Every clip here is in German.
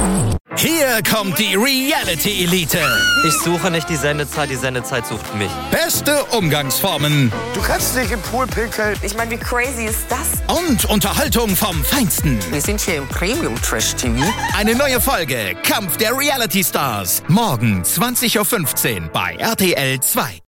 Hier kommt die Reality Elite. Ich suche nicht die Sendezeit sucht mich. Beste Umgangsformen. Du kannst nicht im Pool pinkeln. Ich meine, wie crazy ist das? Und Unterhaltung vom Feinsten. Wir sind hier im Premium-Trash-TV. Eine neue Folge Kampf der Reality Stars. Morgen 20.15 Uhr bei RTL 2.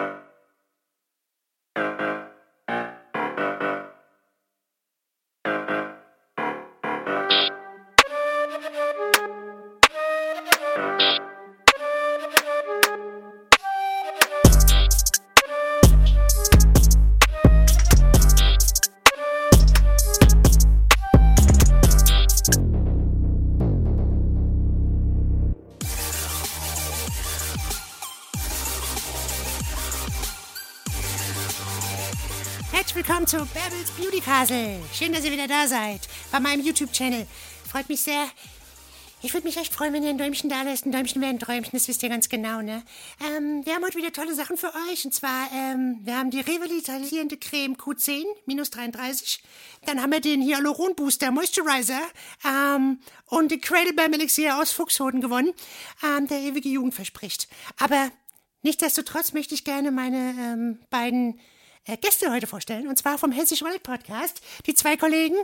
Willkommen zu Bärbels Beauty Castle. Schön, dass ihr wieder da seid. Bei meinem YouTube-Channel. Freut mich sehr. Ich würde mich echt freuen, wenn ihr ein Däumchen da lasst. Ein Däumchen wäre ein Träumchen, das wisst ihr ganz genau, ne? Wir haben heute wieder tolle Sachen für euch. Und zwar, wir haben die revitalisierende Creme Q10, minus 33. Dann haben wir den Hyaluron Booster Moisturizer. Und den Cradle Bam Elixir aus Fuchshoden gewonnen, der ewige Jugend verspricht. Aber nichtsdestotrotz möchte ich gerne meine beiden Gäste heute vorstellen, und zwar vom Hessisch Roulette Podcast. Die zwei Kollegen,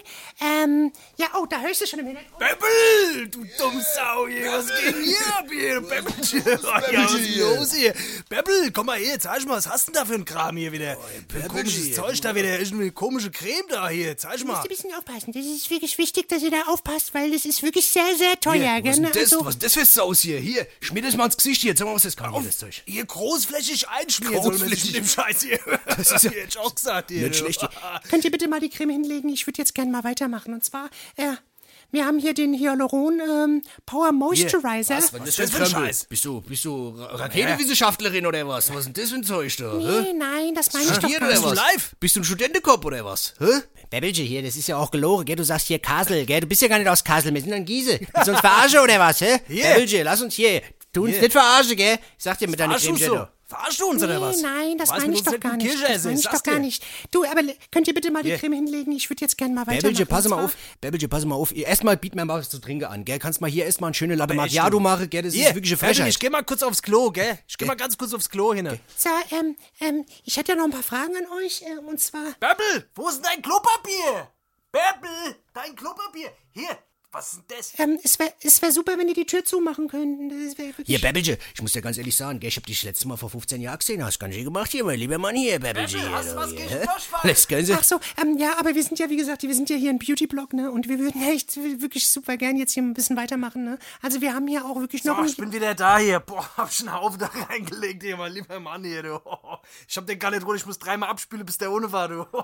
da hörst du schon im Hintergrund. Bärbel, du Dummsau hier, was geht denn hier ab hier, Bäbbelchen? Was ist los hier? Bärbel, komm mal her, zeig mal, was hast du denn da für ein Kram hier wieder? Komisches Zeug da wieder, irgendeine komische Creme da hier, zeig Du mal. musst ein bisschen aufpassen, das ist wirklich wichtig, dass ihr da aufpasst, weil das ist wirklich sehr, sehr teuer. Hier, was ist denn das? Also, Was ist das für Saus hier? Hier, schmier das mal ins Gesicht hier, sag mal, was das kann hier, das Zeug. Hier großflächig einschmieren soll man sich mit dem Scheiß hier. Das ist ja jetzt auch gesagt hier. Nicht schlecht. Könnt ihr bitte mal die Creme hinlegen? Ich würde jetzt gerne mal weitermachen. Und zwar, wir haben hier den Hyaluron Power Moisturizer. Was ist das für ein Scheiß? Bist du Raketenwissenschaftlerin oder was? Was ist denn das für ein Zeug da? Nein, das meine ich doch Hier gar oder nicht. was? Live? Bist du ein Studentenkopf oder was? Hä? Bäbbelchen hier, das ist ja auch gelogen, gell? Du sagst hier Kassel, gell? Du bist ja gar nicht aus Kassel, wir sind in Gieße. Willst du uns verarschen oder was, hä? Bäbbelchen, lass uns hier. Tu uns nicht verarschen, gell? Ich sag dir mit deiner Creme so. Verarschst du uns oder was? Nein, das meine ich doch gar nicht. Kirche Das meine ich doch gar nicht. Du, aber könnt ihr bitte mal die Creme hinlegen? Ich würde jetzt gerne mal weitermachen. Bäbbelchen, pass mal auf. Erstmal biet mir mal was zu trinken an, gell? Kannst mal hier erstmal eine schöne Latte Macchiato machen, gell? Das ist wirklich eine Frechheit. Ich geh mal kurz aufs Klo, gell? Ich geh mal ganz kurz aufs Klo hin. So, ich hätte ja noch ein paar Fragen an euch, und zwar... Bärbel, wo ist denn dein Klopapier? Bärbel, dein Klopapier. Hier, was ist denn das? Es wär super, wenn ihr die Tür zumachen könnten. Das wär wirklich... Hier, Bäbbelchen, ich muss dir ganz ehrlich sagen, gell? Ich hab dich das letzte Mal vor 15 Jahren gesehen. Hast ganz schön gemacht hier, mein lieber Mann hier, Bäbbelchen. Hast du was gegen Hä? Durchfall? Das können Sie... Ach so, ja, aber wir sind ja, wie gesagt, wir sind ja hier ein Beauty-Blog, ne? Und wir würden echt wirklich super gern jetzt hier ein bisschen weitermachen, ne? Also wir haben hier auch wirklich noch... So, ich bin wieder da hier. Boah, hab schon einen Haufen da reingelegt hier, mein lieber Mann hier, du. Ich hab den gar nicht runter, ich muss 3-mal abspülen, bis der ohne war, du.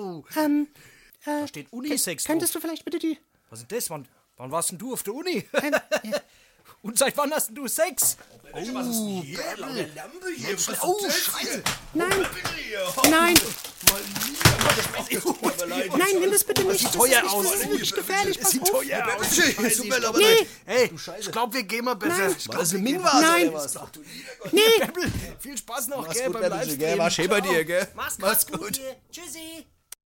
Da steht Unisex drauf. Könntest du vielleicht bitte die... Was ist das? Wann warst denn du auf der Uni? Und seit wann hast denn du Sex? Was ist denn hier? Laute Lampe hier. Scheiße. Nein, nimm das bitte nicht. Das teuer ist aus. Das ist wirklich gefährlich, pass auf. Teuer aus. Nee, Hey, ich glaub, wir gehen mal besser. Nein. Ich glaub, wir gehen nein, nee. Bärbel, viel Spaß noch, Mach's gell, gut, beim Bärbelchen, Livestream. gell? War schön bei dir, gell? Mach's gut. Tschüssi.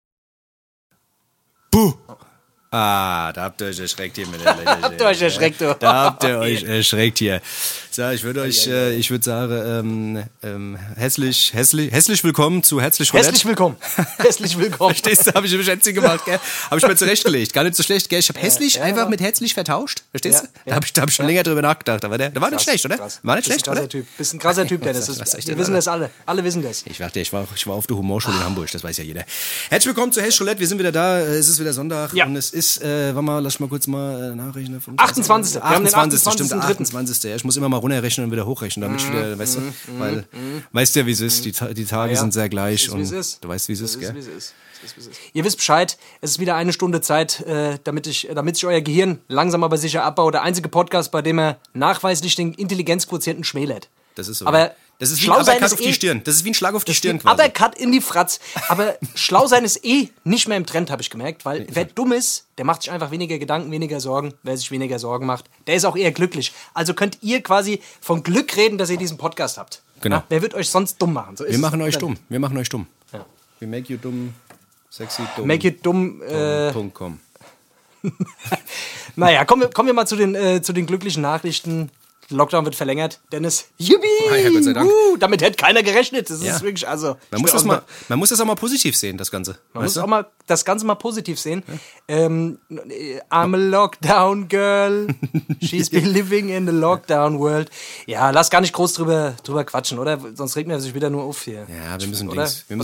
Ah, da habt ihr euch erschreckt hier mit der Lächeln. Habt ihr euch erschreckt, du? Da habt ihr euch erschreckt hier. So, ich würde sagen, hässlich willkommen zu Herzlich Roulette. Herzlich willkommen. Herzlich willkommen. Verstehst du, habe ich mir schätzig gemacht, gell? Habe ich mir zurechtgelegt. Gar nicht so schlecht, gell? Ich habe hässlich einfach mit herzlich vertauscht. Verstehst du? Da hab ich schon länger drüber nachgedacht. Aber der war nicht schlecht, oder? Krass. War nicht schlecht, oder? Bist ein krasser Typ, Dennis. Wir wissen das alle. Alle wissen das. Ich dachte, ich war auf der Humorschule in Hamburg, das weiß ja jeder. Herzlich willkommen zu Herzlich Roulette. Wir sind wieder da. Es ist wieder Sonntag. Ja. Und es ist, warte mal, lass mal kurz mal nachrechnen. 28. Wir haben den 28. Stimmt, 28.3.. 28. Ja, ich muss immer mal runterrechnen und wieder hochrechnen, damit ich wieder, weißt du, weil, weißt ja, wie es ist, die Tage sind sehr gleich und du weißt, wie es ist, gell? Ihr wisst Bescheid, es ist wieder eine Stunde Zeit, damit sich euer Gehirn langsam aber sicher abbaut. Der einzige Podcast, bei dem er nachweislich den Intelligenzquotienten schmälert. Das ist so. Aber das ist wie schlau ein sein Uppercut ist auf die Stirn. Das ist wie ein Schlag auf die Stirn quasi. quasi. Uppercut in die Fratz. Aber schlau sein ist nicht mehr im Trend, habe ich gemerkt. Weil wer dumm ist, der macht sich einfach weniger Gedanken, weniger Sorgen. Wer sich weniger Sorgen macht, der ist auch eher glücklich. Also könnt ihr quasi von Glück reden, dass ihr diesen Podcast habt. Genau. Ja, wer wird euch sonst dumm machen? So ist Wir machen es. euch dumm. Wir machen euch dumm. Ja. We make you dumm, sexy dumm. Make it dumm. .com. Naja, kommen wir mal zu den glücklichen Nachrichten. Lockdown wird verlängert. Dennis, jubi! Ja, Gott sei Dank. Damit hätte keiner gerechnet. Das Ja. ist wirklich, also... Man muss das auch mal positiv sehen, das Ganze. Man muss auch mal das Ganze mal positiv sehen. I'm a Lockdown Girl. She's been living in the Lockdown world. Ja, lass gar nicht groß drüber quatschen, oder? Sonst regt man sich wieder nur auf hier. Ja, wir müssen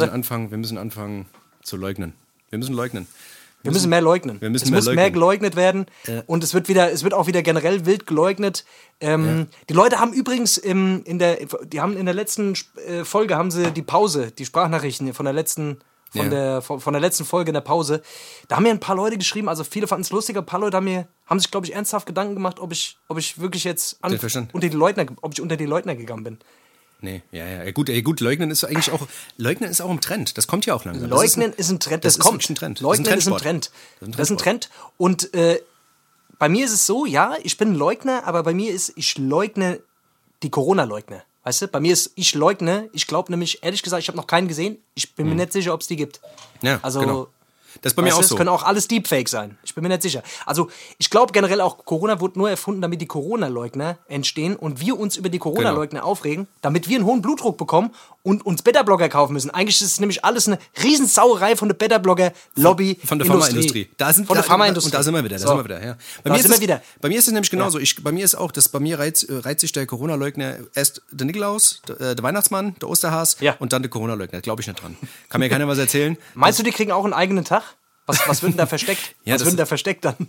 anfangen zu leugnen. Wir müssen leugnen. Wir müssen mehr leugnen. Es muss mehr geleugnet werden. Und es wird auch wieder generell wild geleugnet. Die Leute haben übrigens in der letzten Folge haben sie die Pause, die Sprachnachrichten von der letzten Folge in der Pause. Da haben mir ein paar Leute geschrieben, also viele fanden es lustig, ein paar Leute haben sich, glaube ich, ernsthaft Gedanken gemacht, ob ich wirklich jetzt unter die Leugner gegangen bin. Nee, ja. Gut, Leugnen ist eigentlich auch, Leugnen ist auch ein Trend. Das kommt ja auch langsam. Leugnen ist ein Trend, das kommt. Ist ein Trend. Leugnen ist ein Trend. Das ist ein Trend. Und bei mir ist es so, ja, ich bin ein Leugner, aber bei mir ist, ich leugne die Corona-Leugner. Weißt du, bei mir ist, ich leugne, ich glaube nämlich, ehrlich gesagt, ich habe noch keinen gesehen, ich bin mir nicht sicher, ob es die gibt. Ja, also, genau. Das ist bei mir auch so. Es können auch alles Deepfake sein. Ich bin mir nicht sicher. Also, ich glaube generell auch, Corona wurde nur erfunden, damit die Corona-Leugner entstehen und wir uns über die Corona-Leugner aufregen, damit wir einen hohen Blutdruck bekommen und uns Beta-Blocker kaufen müssen. Eigentlich ist es nämlich alles eine Riesensauerei von der Beta-Blocker-Lobby. Von der Pharmaindustrie. Und da sind wir wieder. Ja. Bei mir ist es nämlich genauso. Bei mir reizt sich der Corona-Leugner erst der Nikolaus, der Weihnachtsmann, der Osterhas und dann der Corona-Leugner. Glaube ich nicht dran. Kann mir keiner was erzählen. Meinst du, die kriegen auch einen eigenen Tag? Was wird denn da versteckt? Was wird denn da versteckt dann?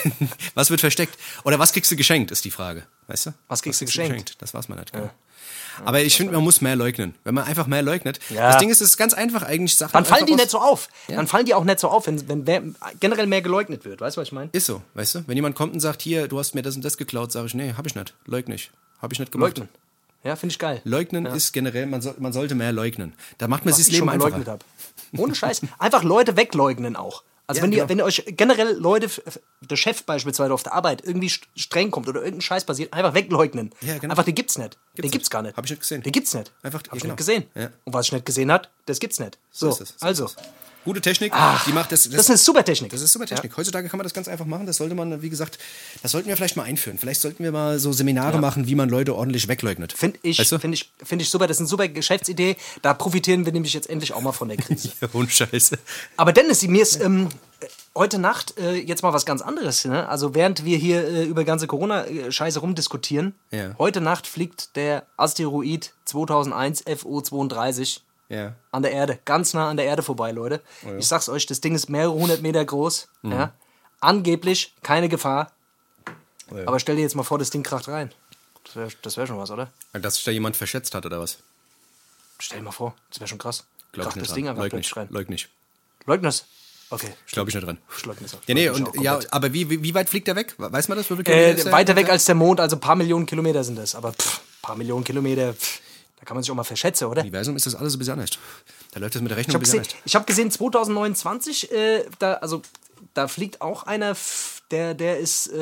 Was wird versteckt? Oder was kriegst du geschenkt, ist die Frage. Weißt du? Was kriegst du geschenkt? Das weiß man nicht. Ja. Aber ich finde, man muss mehr leugnen. Wenn man einfach mehr leugnet. Ja. Das Ding ist, es ist ganz einfach eigentlich. Sachen dann fallen die nicht so auf. Ja. Dann fallen die auch nicht so auf, wenn generell mehr geleugnet wird. Weißt du, was ich meine? Ist so, weißt du? Wenn jemand kommt und sagt, hier, du hast mir das und das geklaut, sage ich, nee, hab ich nicht. Leugne ich. Hab ich nicht gemacht. Leugnen. Ja, finde ich geil. Leugnen ist generell, man sollte mehr leugnen. Da macht man sich das Leben einfacher. Ohne Scheiß. Einfach Leute wegleugnen auch. Also wenn euch generell Leute, der Chef beispielsweise auf der Arbeit irgendwie streng kommt oder irgendein Scheiß passiert, einfach wegleugnen. Ja, genau. Einfach, den gibt's nicht. Den gibt's gar nicht. Hab ich nicht gesehen. Den gibt's nicht. Einfach, hab ich nicht gesehen. Ja. Und was ich nicht gesehen hat, das gibt's nicht. So ist es. Also. Gute Technik, die macht das. Das ist eine super Technik. Das ist super Technik. Ja. Heutzutage kann man das ganz einfach machen. Das sollte man, wie gesagt, das sollten wir vielleicht mal einführen. Vielleicht sollten wir mal so Seminare machen, wie man Leute ordentlich wegleugnet. Finde ich super. Das ist eine super Geschäftsidee. Da profitieren wir nämlich jetzt endlich auch mal von der Krise. Ja, ohne Scheiße. Aber Dennis, mir ist heute Nacht jetzt mal was ganz anderes. Ne? Also während wir hier über ganze Corona-Scheiße rumdiskutieren, heute Nacht fliegt der Asteroid 2001 FO32 an der Erde, ganz nah an der Erde vorbei, Leute. Oh ja. Ich sag's euch, das Ding ist mehrere 100 Meter groß. Mhm. Ja? Angeblich keine Gefahr. Oh ja. Aber stell dir jetzt mal vor, das Ding kracht rein. Das wär schon was, oder? Dass sich da jemand verschätzt hat, oder was? Stell dir mal vor, das wäre schon krass. Glaub ich nicht das Ding einfach plötzlich rein. Leugnest. Leugnest? Okay. Glaube ich nicht dran. Ja, aber wie weit fliegt der weg? Weiß man das? Weiter weg als der Mond, also ein paar Millionen Kilometer sind das. Aber paar Millionen Kilometer, da kann man sich auch mal verschätzen, oder? Universum ist das alles ein bisschen anders. Da läuft das mit der Rechnung ein bisschen anders. Ich habe gesehen, 2029, da fliegt auch einer, der ist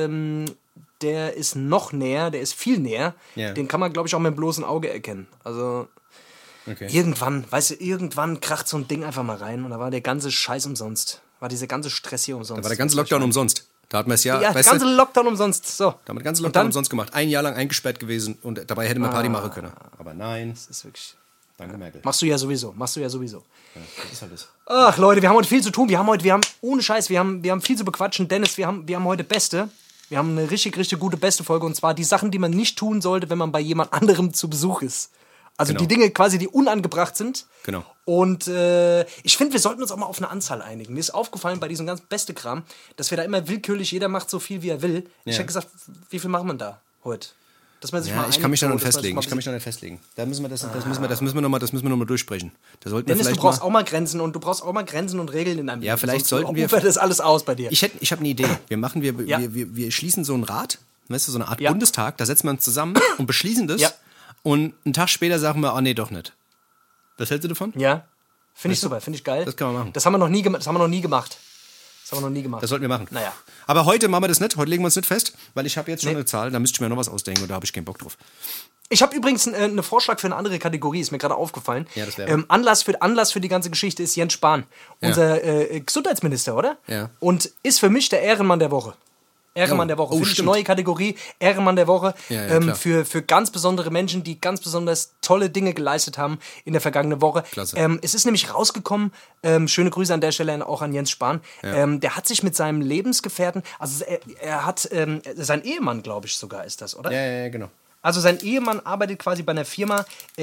noch näher, der ist viel näher. Yeah. Den kann man, glaube ich, auch mit dem bloßen Auge erkennen. Also irgendwann kracht so ein Ding einfach mal rein und da war der ganze Scheiß umsonst. War dieser ganze Stress hier umsonst. Da war der ganze Lockdown umsonst. Da hat man es der ganze Lockdown umsonst. So. Da haben wir den ganzen Lockdown umsonst gemacht. Ein Jahr lang eingesperrt gewesen und dabei hätte man Party machen können. Aber nein. Das ist wirklich... Danke, Merkel. Machst du ja sowieso. Ja, das ist halt das. Ach, Leute, wir haben heute viel zu tun. Wir haben ohne Scheiß, wir haben viel zu bequatschen. Dennis, wir haben heute Beste. Wir haben eine richtig, richtig gute Beste-Folge. Und zwar die Sachen, die man nicht tun sollte, wenn man bei jemand anderem zu Besuch ist. Also die Dinge quasi, die unangebracht sind. Genau. Und ich finde, wir sollten uns auch mal auf eine Anzahl einigen. Mir ist aufgefallen bei diesem ganzen Beste-Kram, dass wir da immer willkürlich, jeder macht so viel, wie er will. Ich hätte gesagt, wie viel macht man da heute? Dass man sich mal ich kann mich da noch festlegen. Da müssen wir noch mal durchsprechen. Dennis, du brauchst auch mal Grenzen und Regeln in deinem Leben. Ja, vielleicht sollten wir... das alles aus bei dir. Ich habe eine Idee. Wir schließen so einen Rat, weißt du, so eine Art Bundestag, da setzen wir uns zusammen und beschließen das. Ja. Und einen Tag später sagen wir, nee, doch nicht. Was hältst du davon? Ja, finde ich super, finde ich geil. Das kann man machen. Das haben wir noch nie gemacht. Das sollten wir machen. Naja. Aber heute machen wir das nicht, heute legen wir uns nicht fest, weil ich habe jetzt schon eine Zahl, da müsste ich mir noch was ausdenken und da habe ich keinen Bock drauf. Ich habe übrigens einen Vorschlag für eine andere Kategorie, ist mir gerade aufgefallen. Ja, das wäre. Anlass für die ganze Geschichte ist Jens Spahn, unser Gesundheitsminister, oder? Ja. Und ist für mich der Ehrenmann der Woche. Ehrenmann der Woche. Finde ich eine neue Kategorie. Ehrenmann der Woche. Für ganz besondere Menschen, die ganz besonders tolle Dinge geleistet haben in der vergangenen Woche. Es ist nämlich rausgekommen, schöne Grüße an der Stelle auch an Jens Spahn. Der hat sich mit seinem Lebensgefährten, also er hat, sein Ehemann, glaube ich sogar ist das, oder? Ja, genau. Also sein Ehemann arbeitet quasi bei einer Firma,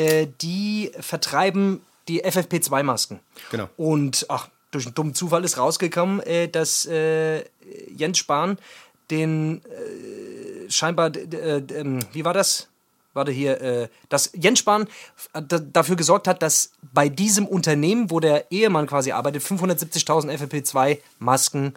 die vertreiben die FFP2-Masken. Genau. Und durch einen dummen Zufall ist rausgekommen, dass Jens Spahn den scheinbar, wie war das? Warte hier, dass Jens Spahn dafür gesorgt hat, dass bei diesem Unternehmen, wo der Ehemann quasi arbeitet, 570.000 FFP2-Masken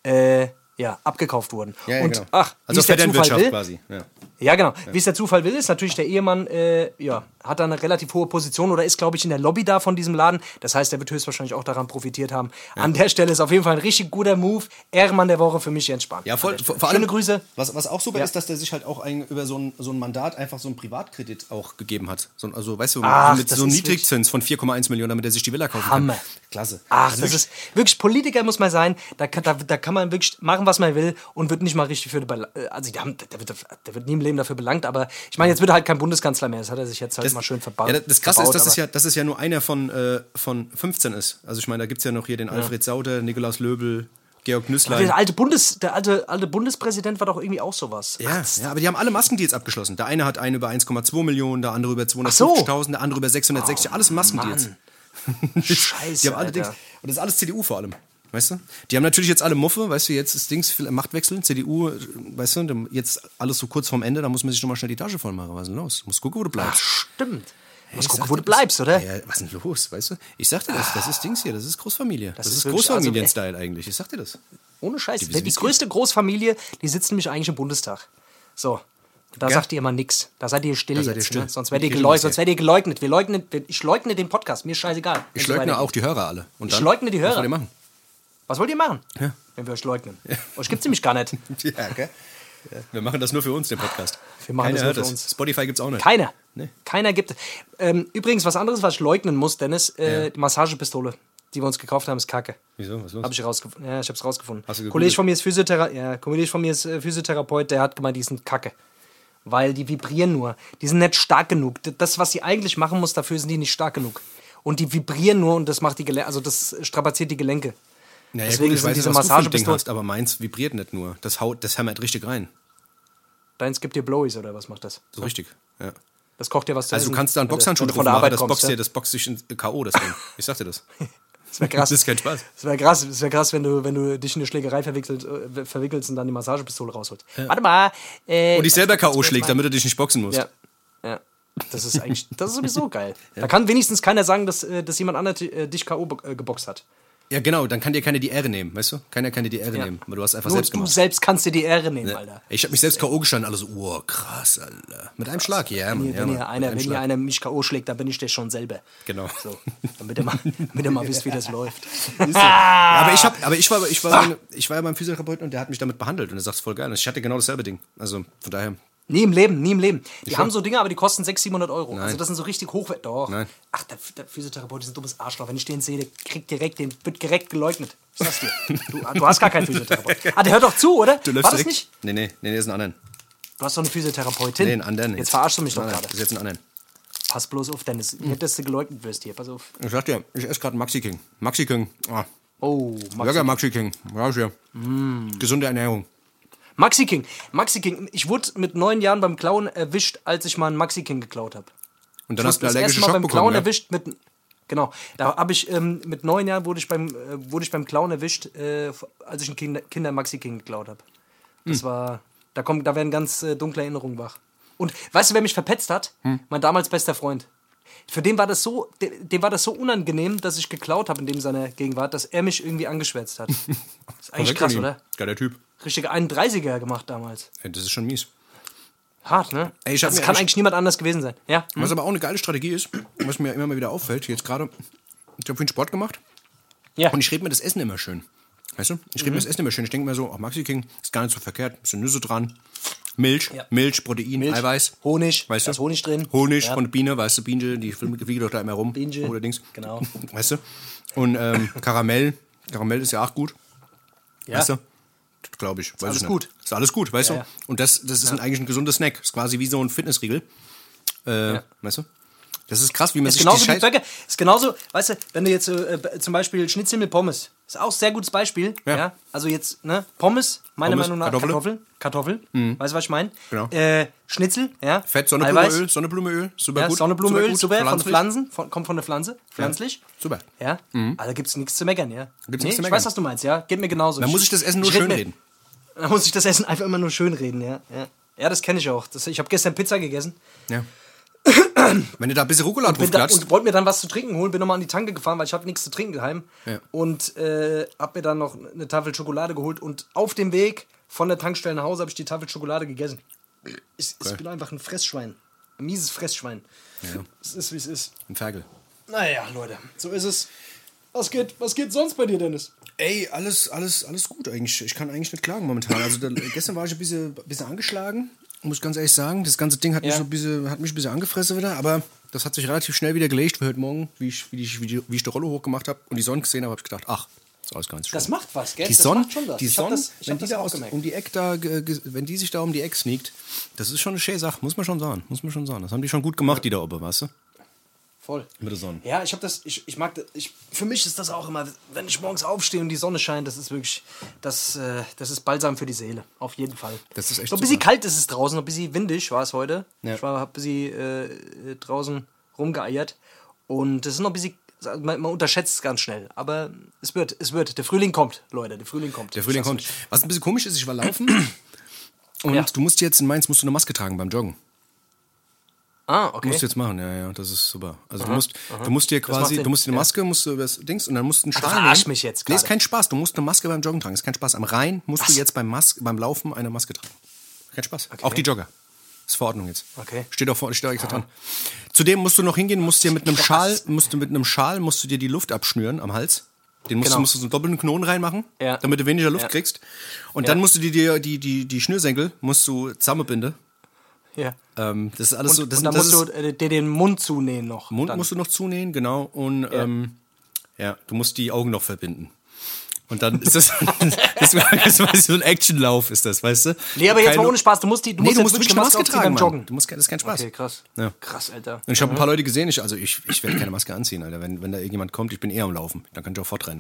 abgekauft wurden. Ja, und genau. also wie es der Zufall will, quasi. Ja, genau. Wie es der Zufall will, ist natürlich der Ehemann, hat da eine relativ hohe Position oder ist, glaube ich, in der Lobby da von diesem Laden. Das heißt, er wird höchstwahrscheinlich auch daran profitiert haben. Ja. An der Stelle ist auf jeden Fall ein richtig guter Move. Ehrenmann der Woche für mich, Jens Spahn. Ja, vor allem, schöne Grüße. Was auch super ist, dass der sich halt auch über so ein Mandat einfach so einen Privatkredit auch gegeben hat. Also, weißt du, mit so einem Niedrigzins von 4,1 Millionen, damit er sich die Villa kaufen kann. Klasse. Das ist wirklich, Politiker muss man sein, da kann man wirklich machen, was man will und wird nicht mal richtig für der wird nie im Leben dafür belangt, aber ich meine, jetzt wird er halt kein Bundeskanzler mehr, das hat er sich jetzt halt mal schön verbaut. Ja, das Krasse ist, dass es ja nur einer von 15 ist. Also ich meine, da gibt es ja noch hier den Alfred Sauter, Nikolaus Löbel, Georg Nüßlein. Der alte Bundespräsident war doch irgendwie auch sowas. Ja, aber die haben alle Maskendeals abgeschlossen. Der eine hat einen über 1,2 Millionen, der andere über 250.000, der andere über 660, alles Maskendeals. Scheiße, die haben alle Dings. Und das ist alles CDU vor allem. Weißt du? Die haben natürlich jetzt alle Muffe, weißt du, jetzt ist Dings Machtwechsel, CDU, weißt du, jetzt alles so kurz vorm Ende, da muss man sich nochmal schnell die Tasche voll machen. Was ist denn los? Du musst gucken, wo du bleibst. Stimmt. Du musst gucken, wo du bleibst, oder? Ja, was ist denn los, weißt du? Ich sag dir das ist Dings hier, das ist Großfamilie. Das ist Großfamilien-Style eigentlich, ich sag dir das. Ohne Scheiß. Die größte Großfamilie, die sitzt nämlich eigentlich im Bundestag. So. Da sagt ihr immer nix. Da seid ihr still jetzt. Ne? Sonst werdet ihr geleugnet. Ich leugne den Podcast. Mir ist scheißegal. Ich leugne auch die Hörer alle. Und dann, ich leugne die Hörer. Was wollt ihr machen? Was wollt ihr machen? Ja. Wenn wir euch leugnen. Euch gibt's nämlich gar nicht. Ja, okay. Ja, wir machen das nur für uns, den Podcast. Wir machen das nur für uns. Spotify gibt's auch nicht. Keiner. Nee. Keiner gibt. Übrigens, was anderes, was ich leugnen muss, Dennis, die Massagepistole, die wir uns gekauft haben, ist kacke. Wieso? Was ist los? Hab ich rausgefunden. Ja, ich hab's rausgefunden. Hast du Kollege von mir ist Physiotherapeut, der hat gemeint, die sind kacke. Weil die vibrieren nur. Die sind nicht stark genug. Das, was sie eigentlich machen muss, dafür sind die nicht stark genug. Und die vibrieren nur und das macht die Gelenke, also das strapaziert die Gelenke. Naja, deswegen gut, ich weiß, diese Massagepistolen hast, aber meins vibriert nicht nur. Das hämmert richtig rein. Deins gibt dir Blowies oder was macht das? So richtig, ja. Das kocht dir was zu essen. Also du kannst da einen Boxhandschuh drauf machen, das boxt dich in K.O. das Ding. Ich sag dir das. Das wäre krass. Das ist kein Spaß. Das wäre krass, wenn du dich in eine Schlägerei verwickelst und dann die Massagepistole rausholst. Ja. Warte mal. Und dich selber K.O. schlägt, damit du dich nicht boxen musst. Ja. Das ist sowieso geil. Ja. Da kann wenigstens keiner sagen, dass jemand anderes dich K.O. geboxt hat. Ja, genau, dann kann dir keiner die Ehre nehmen, weißt du? Keiner kann dir die Ehre nehmen, weil du hast einfach nur selbst gemacht. Du selbst kannst dir die Ehre nehmen, ja. Alter. Ich hab mich selbst K.O. gestanden, alle so, krass, Alter. Mit einem Schlag, ja, Mann. Wenn hier einer mich K.O. schlägt, dann bin ich der schon selber. Genau. So, damit ihr mal wisst, wie das läuft. Ja, aber ich war ja beim Physiotherapeuten und der hat mich damit behandelt und er sagt, es voll geil. Und ich hatte genau dasselbe Ding. Also, von daher... Nie im Leben. Die haben so Dinge, aber die kosten 600-700 €. Nein. Also das sind so richtig hochwertig. Doch. Nein. Ach, der Physiotherapeut ist ein dummes Arschloch. Wenn ich den sehe, der wird direkt geleugnet. Ich sag's dir. Du hast gar keinen Physiotherapeut. Der hört doch zu, oder? War das nicht? Nee, ist ein anderen. Du hast doch eine Physiotherapeutin. Nee, einen anderen. Jetzt verarschst du mich doch gerade. Das ist jetzt ein anderen. Pass bloß auf, Dennis. Nicht, dass du geleugnet wirst hier. Pass auf. Ich sag dir, ich esse gerade Maxi King. Maxi King. Oh, Maxi King. Ja, sehr. Gesunde Ernährung. Maxi King. Ich wurde mit 9 Jahren beim Klauen erwischt, als ich mal einen Maxi King geklaut habe. Und dann hast du einen allergischen Schock bekommen, Klauen erwischt genau. Da habe ich mit 9 Jahren wurde ich beim Klauen erwischt, als ich einen Kinder Maxi King geklaut habe. Das war da werden ganz dunkle Erinnerungen wach. Und weißt du, wer mich verpetzt hat? Mein damals bester Freund. Für den war das so unangenehm, dass ich geklaut habe in dem seiner Gegenwart, dass er mich irgendwie angeschwärzt hat. Das ist eigentlich krass, oder? Geiler Typ. Richtige 31er gemacht damals. Ja, das ist schon mies. Hart, ne? Das kann eigentlich niemand anders gewesen sein. Ja? Was aber auch eine geile Strategie ist, was mir immer mal wieder auffällt, jetzt gerade, ich habe vorhin Sport gemacht und ich rede mir das Essen immer schön. Weißt du? Ich rede mir das Essen immer schön. Ich denke mir so, Maxi King ist gar nicht so verkehrt. Ein bisschen Nüsse dran. Milch, Protein, Eiweiß. Honig, weißt du? Da ist Honig drin. Honig von der Biene, weißt du, Biene, die fliegt doch da immer rum. Biene, oder Dings. Genau. Weißt du? Und Karamell ist ja auch gut. Ja. Weißt du? glaube ich. Ist alles gut. Ist alles gut, weißt du? Und das ist eigentlich ein gesunder Snack. Ist quasi wie so ein Fitnessriegel. Weißt du? Das ist krass, wie man ist sich genauso wie Burger. Ist genauso, weißt du, wenn du jetzt zum Beispiel Schnitzel mit Pommes, ist auch ein sehr gutes Beispiel. Ja. Also jetzt, ne, Pommes, meiner Meinung nach Kartoffeln. Weißt du, was ich meine? Genau. Schnitzel, ja. Fett, Sonnenblumenöl, super gut. Sonnenblumenöl, super, von Pflanzen, kommt von der Pflanze, pflanzlich. Ja. Super. Ja, also gibt's nichts zu meckern, ja. Ich weiß, was du meinst, ja. Geht mir genauso. Dann muss ich das Essen nur schön reden. Dann muss ich das Essen einfach immer nur schön reden, ja. Ja, das kenne ich auch. Ich habe gestern Pizza gegessen. Ja. Wenn du da ein bisschen Rucola drauf klatschst. Und wollte mir dann was zu trinken holen, bin nochmal an die Tanke gefahren, weil ich hatte nichts zu trinken daheim. Ja. Und hab mir dann noch eine Tafel Schokolade geholt. Und auf dem Weg von der Tankstelle nach Hause habe ich die Tafel Schokolade gegessen. Ich bin einfach ein Fressschwein. Ein mieses Fressschwein. Ja. Es ist, wie es ist. Ein Ferkel. Naja, Leute, so ist es. Was geht sonst bei dir, Dennis? Ey, alles gut eigentlich. Ich kann eigentlich nicht klagen momentan. Also gestern war ich ein bisschen angeschlagen. Muss ich ganz ehrlich sagen, das ganze Ding hat mich ein bisschen angefressen wieder, aber das hat sich relativ schnell wieder gelegt für heute Morgen, wie ich die Rolle hochgemacht habe und die Sonne gesehen habe, habe ich gedacht, ach, ist alles ganz schön. Das macht was, gell? Die Sonne, wenn die sich da um die Ecke sneakt, das ist schon eine schöne Sache, muss man schon sagen. Das haben die schon gut gemacht, die da oben, weißt du? Voll. Mit der Sonne. Ja, für mich ist das auch immer, wenn ich morgens aufstehe und die Sonne scheint, das ist wirklich, das ist Balsam für die Seele, auf jeden Fall. Das ist echt so ein bisschen kalt ist es draußen, ein bisschen windig war es heute. Ja. Ich habe ein bisschen draußen rumgeeiert und es ist noch ein bisschen, man unterschätzt es ganz schnell, aber es wird. Der Frühling kommt, Leute, der Frühling kommt. Was ein bisschen komisch ist, ich war laufen und du musst jetzt in Mainz eine Maske tragen beim Joggen. Ah, okay. Musst du jetzt machen, ja, das ist super. Also du musst dir eine Maske, musst du über das Dings und dann musst du einen Schal nehmen. Verarsch mich jetzt gerade. Nee, ist kein Spaß, du musst eine Maske beim Joggen tragen, ist kein Spaß. Am Rhein musst du jetzt beim Laufen eine Maske tragen. Kein Spaß. Okay. Auch die Jogger. Ist Verordnung jetzt. Okay. Steht auch extra dran. Zudem musst du noch hingehen, musst dir mit einem Schal dir die Luft abschnüren am Hals. Den musst du so einen doppelten Knoten reinmachen, damit du weniger Luft kriegst. Und dann musst du dir die Schnürsenkel zusammenbinden. Ja. Das ist alles so. Dann musst du dir den Mund zunähen noch. Musst du noch zunähen, genau. Und du musst die Augen noch verbinden. Und dann ist das so ein Actionlauf, ist das, weißt du? Nee, aber jetzt mal ohne Spaß, du musst wirklich eine Maske tragen beim Joggen. Das ist kein Spaß. Okay, krass. Ja. Krass, Alter. Und ich habe ein paar Leute gesehen, ich werde keine Maske anziehen, Alter. Wenn da irgendjemand kommt, ich bin eher am Laufen. Dann kann ich auch fortrennen.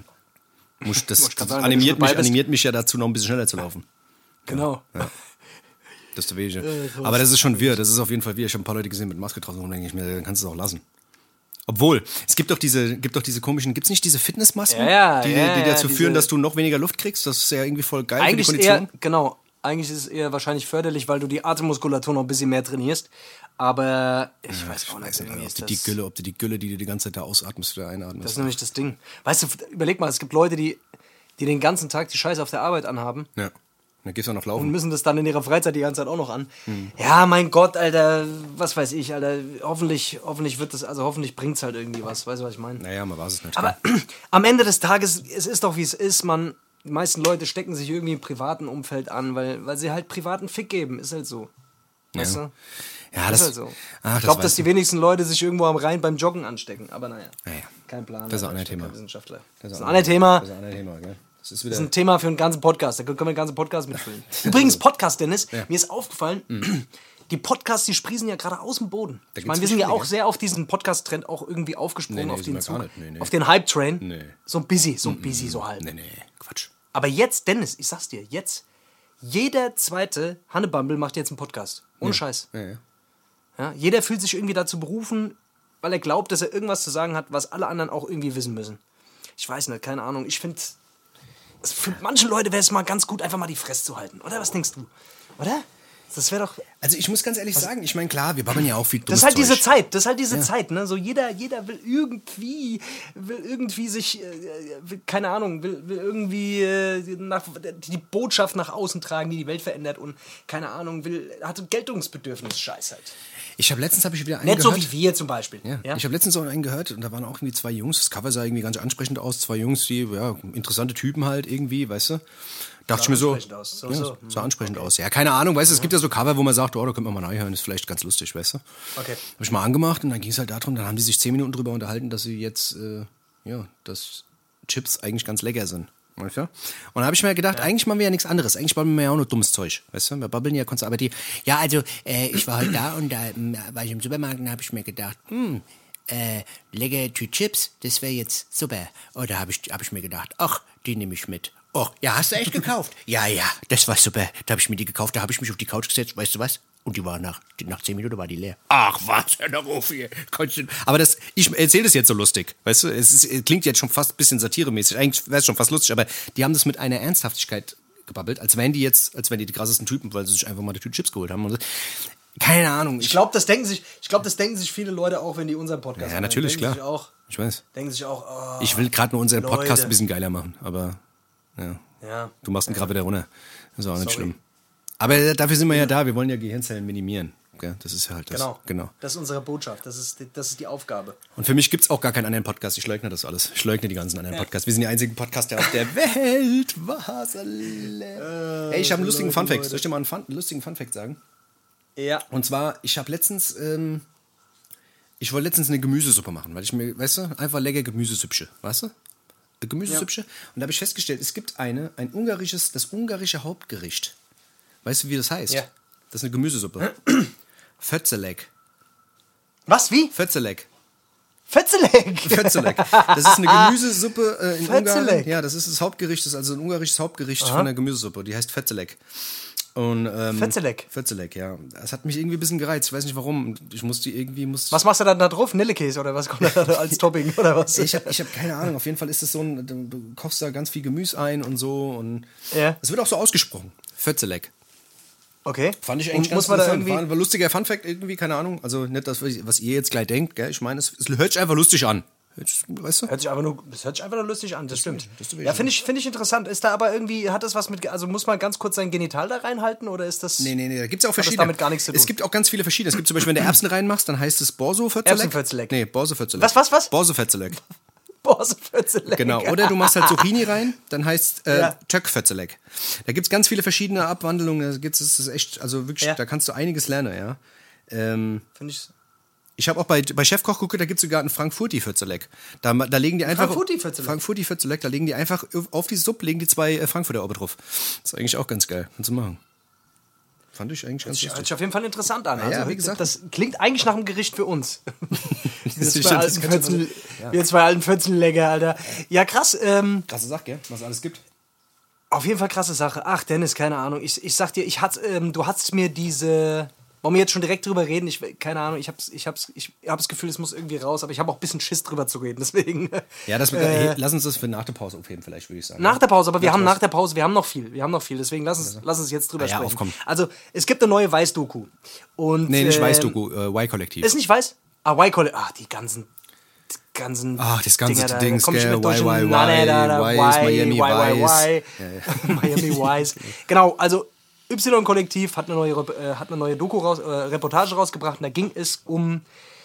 Das animiert mich ja dazu, noch ein bisschen schneller zu laufen. Genau. Ja. Das ist der Wege. Aber das ist schon wirr, das ist auf jeden Fall wirr. Ich habe ein paar Leute gesehen mit Maske draußen und denke ich mir, dann kannst du es auch lassen. Obwohl, es gibt doch diese komischen, gibt es nicht diese Fitnessmasken, die dazu führen, dass du noch weniger Luft kriegst? Das ist ja irgendwie voll geil für die Kondition. Eigentlich ist es eher wahrscheinlich förderlich, weil du die Atemmuskulatur noch ein bisschen mehr trainierst. Aber ich weiß auch nicht, ob du die Gülle, die du die ganze Zeit da ausatmest oder einatmest. Das ist nämlich das Ding. Weißt du, überleg mal, es gibt Leute, die den ganzen Tag die Scheiße auf der Arbeit anhaben. Ja. Dann gehst du auch noch laufen. Und müssen das dann in ihrer Freizeit die ganze Zeit auch noch an. Ja, mein Gott, Alter, was weiß ich, Alter. Hoffentlich bringt's halt irgendwie was. Weißt du, was ich meine? Naja, man weiß es nicht. Aber am Ende des Tages, es ist doch wie es ist, die meisten Leute stecken sich irgendwie im privaten Umfeld an, weil sie halt privaten Fick geben. Ist halt so. Weißt du? Ja, das ist halt so. Ich glaube, dass die wenigsten Leute sich irgendwo am Rhein beim Joggen anstecken. Aber naja, kein Plan. Das ist auch ein Thema. Wissenschaftler. Das ist ein Thema, gell? Das ist ein Thema für einen ganzen Podcast. Da können wir einen ganzen Podcast mitfüllen. Übrigens, Podcast, Dennis, mir ist aufgefallen, die Podcasts, die sprießen ja gerade aus dem Boden. Ich meine, wir sind ja auch sehr auf diesen Podcast-Trend auch irgendwie aufgesprungen, auf den Zug, auf den Hype-Train. Nee. So ein busy, so halb. Nee, Quatsch. Aber jetzt, Dennis, ich sag's dir, jeder zweite Hannebumble macht jetzt einen Podcast. Ohne Scheiß. Ja, jeder fühlt sich irgendwie dazu berufen, weil er glaubt, dass er irgendwas zu sagen hat, was alle anderen auch irgendwie wissen müssen. Ich weiß nicht, keine Ahnung. Ich finde, für manche Leute wäre es mal ganz gut, einfach mal die Fresse zu halten. Oder was denkst du? Oder? Das wäre doch... Also ich muss ganz ehrlich sagen, ich meine, klar, wir babbeln ja auch viel dummes Das ist halt diese Zeit, ne? So jeder will irgendwie sich, keine Ahnung, will irgendwie die Botschaft nach außen tragen, die Welt verändert und, keine Ahnung, hat ein Geltungsbedürfnis, Scheiß halt. Ich habe letztens wieder einen Nicht gehört. so wie wir zum Beispiel. Ja. Ich habe letztens auch einen gehört und da waren auch irgendwie zwei Jungs. Das Cover sah irgendwie ganz ansprechend aus. Zwei Jungs, die, interessante Typen halt irgendwie, weißt du. Dachte ich mir so, sah ansprechend aus. Ja, keine Ahnung, weißt du, es gibt ja so Cover, wo man sagt, da könnte man mal reinhören, ist vielleicht ganz lustig, weißt du. Okay. Habe ich mal angemacht und dann ging es halt darum, dann haben die sich 10 Minuten drüber unterhalten, dass sie jetzt, dass Chips eigentlich ganz lecker sind. Weißt du? Und dann habe ich mir gedacht, eigentlich machen wir ja nichts anderes. Eigentlich babbeln wir ja auch nur dummes Zeug. Weißt du? Wir babbeln ja konstant. Aber ja, also, ich war heute da und da war ich im Supermarkt und habe ich mir gedacht, lecker Tüte Chips, das wäre jetzt super. Oder hab ich mir gedacht, ach, die nehme ich mit. Oh, ja, hast du echt gekauft? Ja, das war super. Da habe ich mir die gekauft, da habe ich mich auf die Couch gesetzt, weißt du was? Und die war nach 10 Minuten war die leer. Ach, was, hör doch auf hier. Aber ich erzähle das jetzt so lustig, weißt du? Es klingt jetzt schon fast ein bisschen satiremäßig. Eigentlich wäre es schon fast lustig, aber die haben das mit einer Ernsthaftigkeit gebabbelt, als wären die die krassesten Typen, weil sie sich einfach mal die Tüte Chips geholt haben. Und keine Ahnung. Ich glaube, das denken sich viele Leute auch, wenn die unseren Podcast haben. Ja, natürlich, klar. Ich weiß. Denken sich auch, ich will gerade nur unseren Podcast ein bisschen geiler machen, aber ja. Du machst ihn gerade wieder runter. Das ist auch nicht schlimm. Aber dafür sind wir ja da. Wir wollen ja Gehirnzellen minimieren. Okay? Das ist ja halt das. Genau. Das ist unsere Botschaft. Das ist die Aufgabe. Und für mich gibt es auch gar keinen anderen Podcast. Ich leugne das alles. Ich leugne die ganzen anderen Podcasts. Wir sind die einzigen Podcaster auf der Welt. Was? Hey, ich habe einen lustigen Funfact. Soll ich dir mal einen lustigen Funfact sagen? Ja. Und zwar, ich wollte letztens eine Gemüsesuppe machen, weil ich mir, weißt du, einfach lecker Gemüsesüppchen, weißt du? Gemüsesüppchen. Ja. Und da habe ich festgestellt, es gibt das ungarische Hauptgericht. Weißt du, wie das heißt? Ja. Das ist eine Gemüsesuppe. Fötzelek. Was, wie? Fötzelek. Fötzelek. Das ist eine Gemüsesuppe in Fötzelek. Ungarn. Ja, das ist das Hauptgericht, das ist also ein ungarisches Hauptgericht von der Gemüsesuppe. Die heißt Fötzelek. Und, Fötzelek, ja. Das hat mich irgendwie ein bisschen gereizt. Ich weiß nicht warum. Was machst du dann da drauf? Vanillekäse oder was kommt da als Topping oder was? Ich hab keine Ahnung. Auf jeden Fall ist es so du kochst da ganz viel Gemüse ein und so. Und es wird auch so ausgesprochen. Fötzelek. Okay. Fand ich eigentlich ganz interessant. War ein lustiger Funfact irgendwie, keine Ahnung. Also nicht das, was ihr jetzt gleich denkt. Gell? Ich meine, es hört sich einfach lustig an. Weißt du? Das hört sich einfach nur lustig an, das stimmt. Ja, finde ich interessant. Ist da aber irgendwie, hat das was mit, also muss man ganz kurz sein Genital da reinhalten oder ist das... Nee, da gibt es auch verschiedene. Hat das damit gar nichts zu tun? Es gibt auch ganz viele verschiedene. Es gibt zum Beispiel, wenn du Erbsen reinmachst, dann heißt es Borsofötzelek. Erbsenfötzelek. Nee, Borsofötzelek. Was? Borsofötzelek. Borsofötzelek. Genau, oder du machst halt Zucchini rein, dann heißt Töckfötzelek. Da gibt es ganz viele verschiedene Abwandlungen. Da gibt's, das ist echt, also wirklich, da kannst du einiges lernen, ja. Finde ich... Ich habe auch bei Chefkoch geguckt, da gibt es sogar einen Frankfurti-Fötzelek. Da legen die einfach... Frankfurti-Fötzelek, da legen die einfach auf die Suppe, legen die 2 Frankfurter oben drauf. Das ist eigentlich auch ganz geil, zu machen. Fand ich eigentlich ganz lustig. Hört sich auf jeden Fall interessant an. Ja, wie gesagt. Das klingt eigentlich nach einem Gericht für uns. Wir zwei alten Fötzellecker, Alter. Ja, krass. Krasse Sache, gell? Was es alles gibt. Auf jeden Fall krasse Sache. Ach, Dennis, keine Ahnung. Ich sag dir, du hast mir diese... Wollen wir jetzt schon direkt drüber reden? Keine Ahnung, ich hab das Gefühl, es muss irgendwie raus, aber ich habe auch ein bisschen Schiss drüber zu reden, deswegen... Ja, lass uns das für nach der Pause aufheben vielleicht, würde ich sagen. Nach der Pause, aber wir haben noch viel, deswegen lass uns jetzt drüber sprechen. Aufkommen. Also, es gibt eine neue Weiß-Doku. Nee, nicht Weiß-Doku, Y-Kollektiv. Ist nicht Weiß? Y-Kollektiv, die ganzen das ganze Dinger, Dings, gell, Miami Vice. Genau, also... Y-Kollektiv hat eine neue Reportage rausgebracht und da ging es um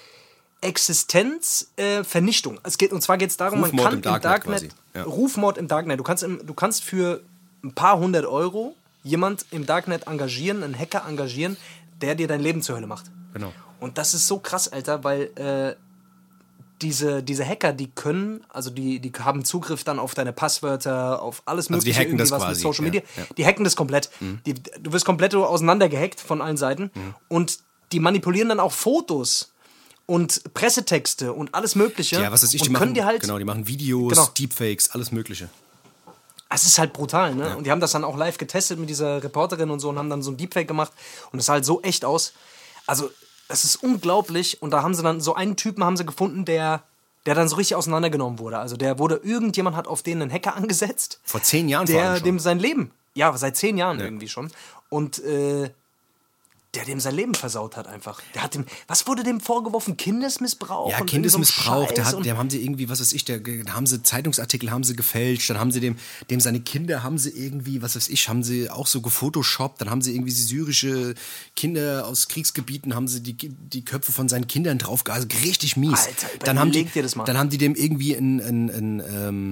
Existenzvernichtung. Und zwar geht es darum, Rufmord man kann im Darknet Rufmord im Darknet. Du kannst für ein paar 100 Euro jemand im Darknet engagieren, einen Hacker engagieren, der dir dein Leben zur Hölle macht. Genau. Und das ist so krass, Alter, weil diese Hacker, die können, also die haben Zugriff dann auf deine Passwörter, auf alles Mögliche, also die hacken das was quasi mit Social Media. Ja. Die hacken das komplett. Du wirst komplett auseinandergehackt von allen Seiten. Und die manipulieren dann auch Fotos und Pressetexte und alles Mögliche. Ja, was weiß ich, die machen Videos, Deepfakes, alles Mögliche. Es ist halt brutal, ne? Ja. Und die haben das dann auch live getestet mit dieser Reporterin und so und haben dann so ein Deepfake gemacht. Und das sah halt so echt aus. Also, es ist unglaublich. Und da haben sie dann so einen Typen haben sie gefunden, der dann so richtig auseinandergenommen wurde. Also irgendjemand hat auf den einen Hacker angesetzt. Vor 10 Jahren dem sein Leben, seit 10 Jahren irgendwie schon. Und der dem sein Leben versaut hat einfach. Was wurde dem vorgeworfen? Kindesmissbrauch? Ja, Kindesmissbrauch. Da haben sie irgendwie, was weiß ich, da haben sie Zeitungsartikel gefälscht, dann haben sie dem seine Kinder haben sie irgendwie, was weiß ich, haben sie auch so gefotoshoppt, dann haben sie irgendwie syrische Kinder aus Kriegsgebieten, haben sie die Köpfe von seinen Kindern drauf, also richtig mies. Alter, überleg dir das mal. Dann haben die dem irgendwie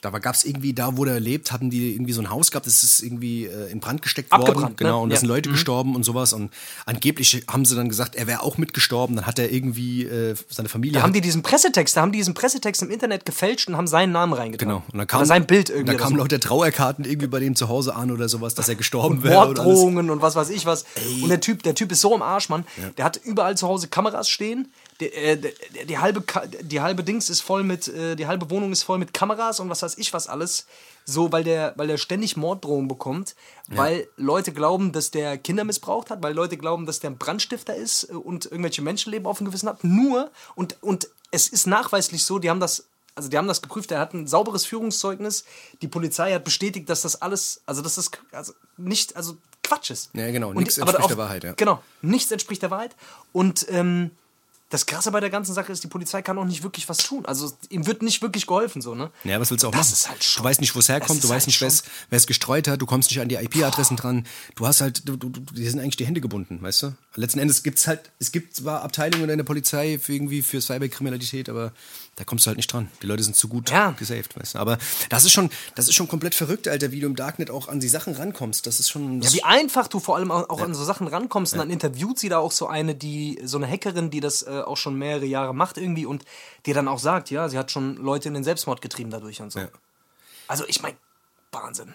Da gab es irgendwie, da wo der lebt, hatten die irgendwie so ein Haus gehabt, das ist irgendwie in Brand gesteckt worden. Genau, ne? Und da sind Leute gestorben und sowas. Und angeblich haben sie dann gesagt, er wäre auch mitgestorben. Dann hat er irgendwie seine Familie. Da haben die diesen Pressetext im Internet gefälscht und haben seinen Namen reingetan. Genau. Und dann kam, oder sein Bild irgendwie. Da kamen lauter Trauerkarten irgendwie bei dem zu Hause an oder sowas, dass er gestorben wäre. Morddrohungen und was weiß ich was. Ey. Und der Typ ist so im Arsch, Mann. Ja. Der hat überall zu Hause Kameras stehen. Die halbe Dings ist voll mit, die halbe Wohnung ist voll mit Kameras und was weiß ich was alles. So, weil der ständig Morddrohungen bekommt, weil Leute glauben, dass der Kinder missbraucht hat, weil Leute glauben, dass der ein Brandstifter ist und irgendwelche Menschenleben auf dem Gewissen hat. Und es ist nachweislich so, die haben das geprüft, er hat ein sauberes Führungszeugnis. Die Polizei hat bestätigt, dass das alles, Quatsch ist. Ja, genau, nichts entspricht der Wahrheit, ja. Genau, nichts entspricht der Wahrheit. Und das Krasse bei der ganzen Sache ist, die Polizei kann auch nicht wirklich was tun. Also ihm wird nicht wirklich geholfen, so, ne? Ja, was willst du auch machen? Das ist halt schon, du weißt nicht, wo es herkommt, du weißt nicht, wer es gestreut hat, du kommst nicht an die IP-Adressen dran. Du hast halt, die sind eigentlich die Hände gebunden, weißt du? Letzten Endes es gibt zwar Abteilungen in der Polizei für Cyberkriminalität, aber da kommst du halt nicht dran. Die Leute sind zu gut gesaved, weißt du? Aber das ist schon komplett verrückt, Alter, wie du im Darknet auch an die Sachen rankommst. Das ist schon... Ja, wie einfach du vor allem auch an so Sachen rankommst. Und dann interviewt sie da auch so eine Hackerin, die das auch schon mehrere Jahre macht irgendwie und die dann auch sagt, ja, sie hat schon Leute in den Selbstmord getrieben dadurch und so. Ja. Also ich meine, Wahnsinn.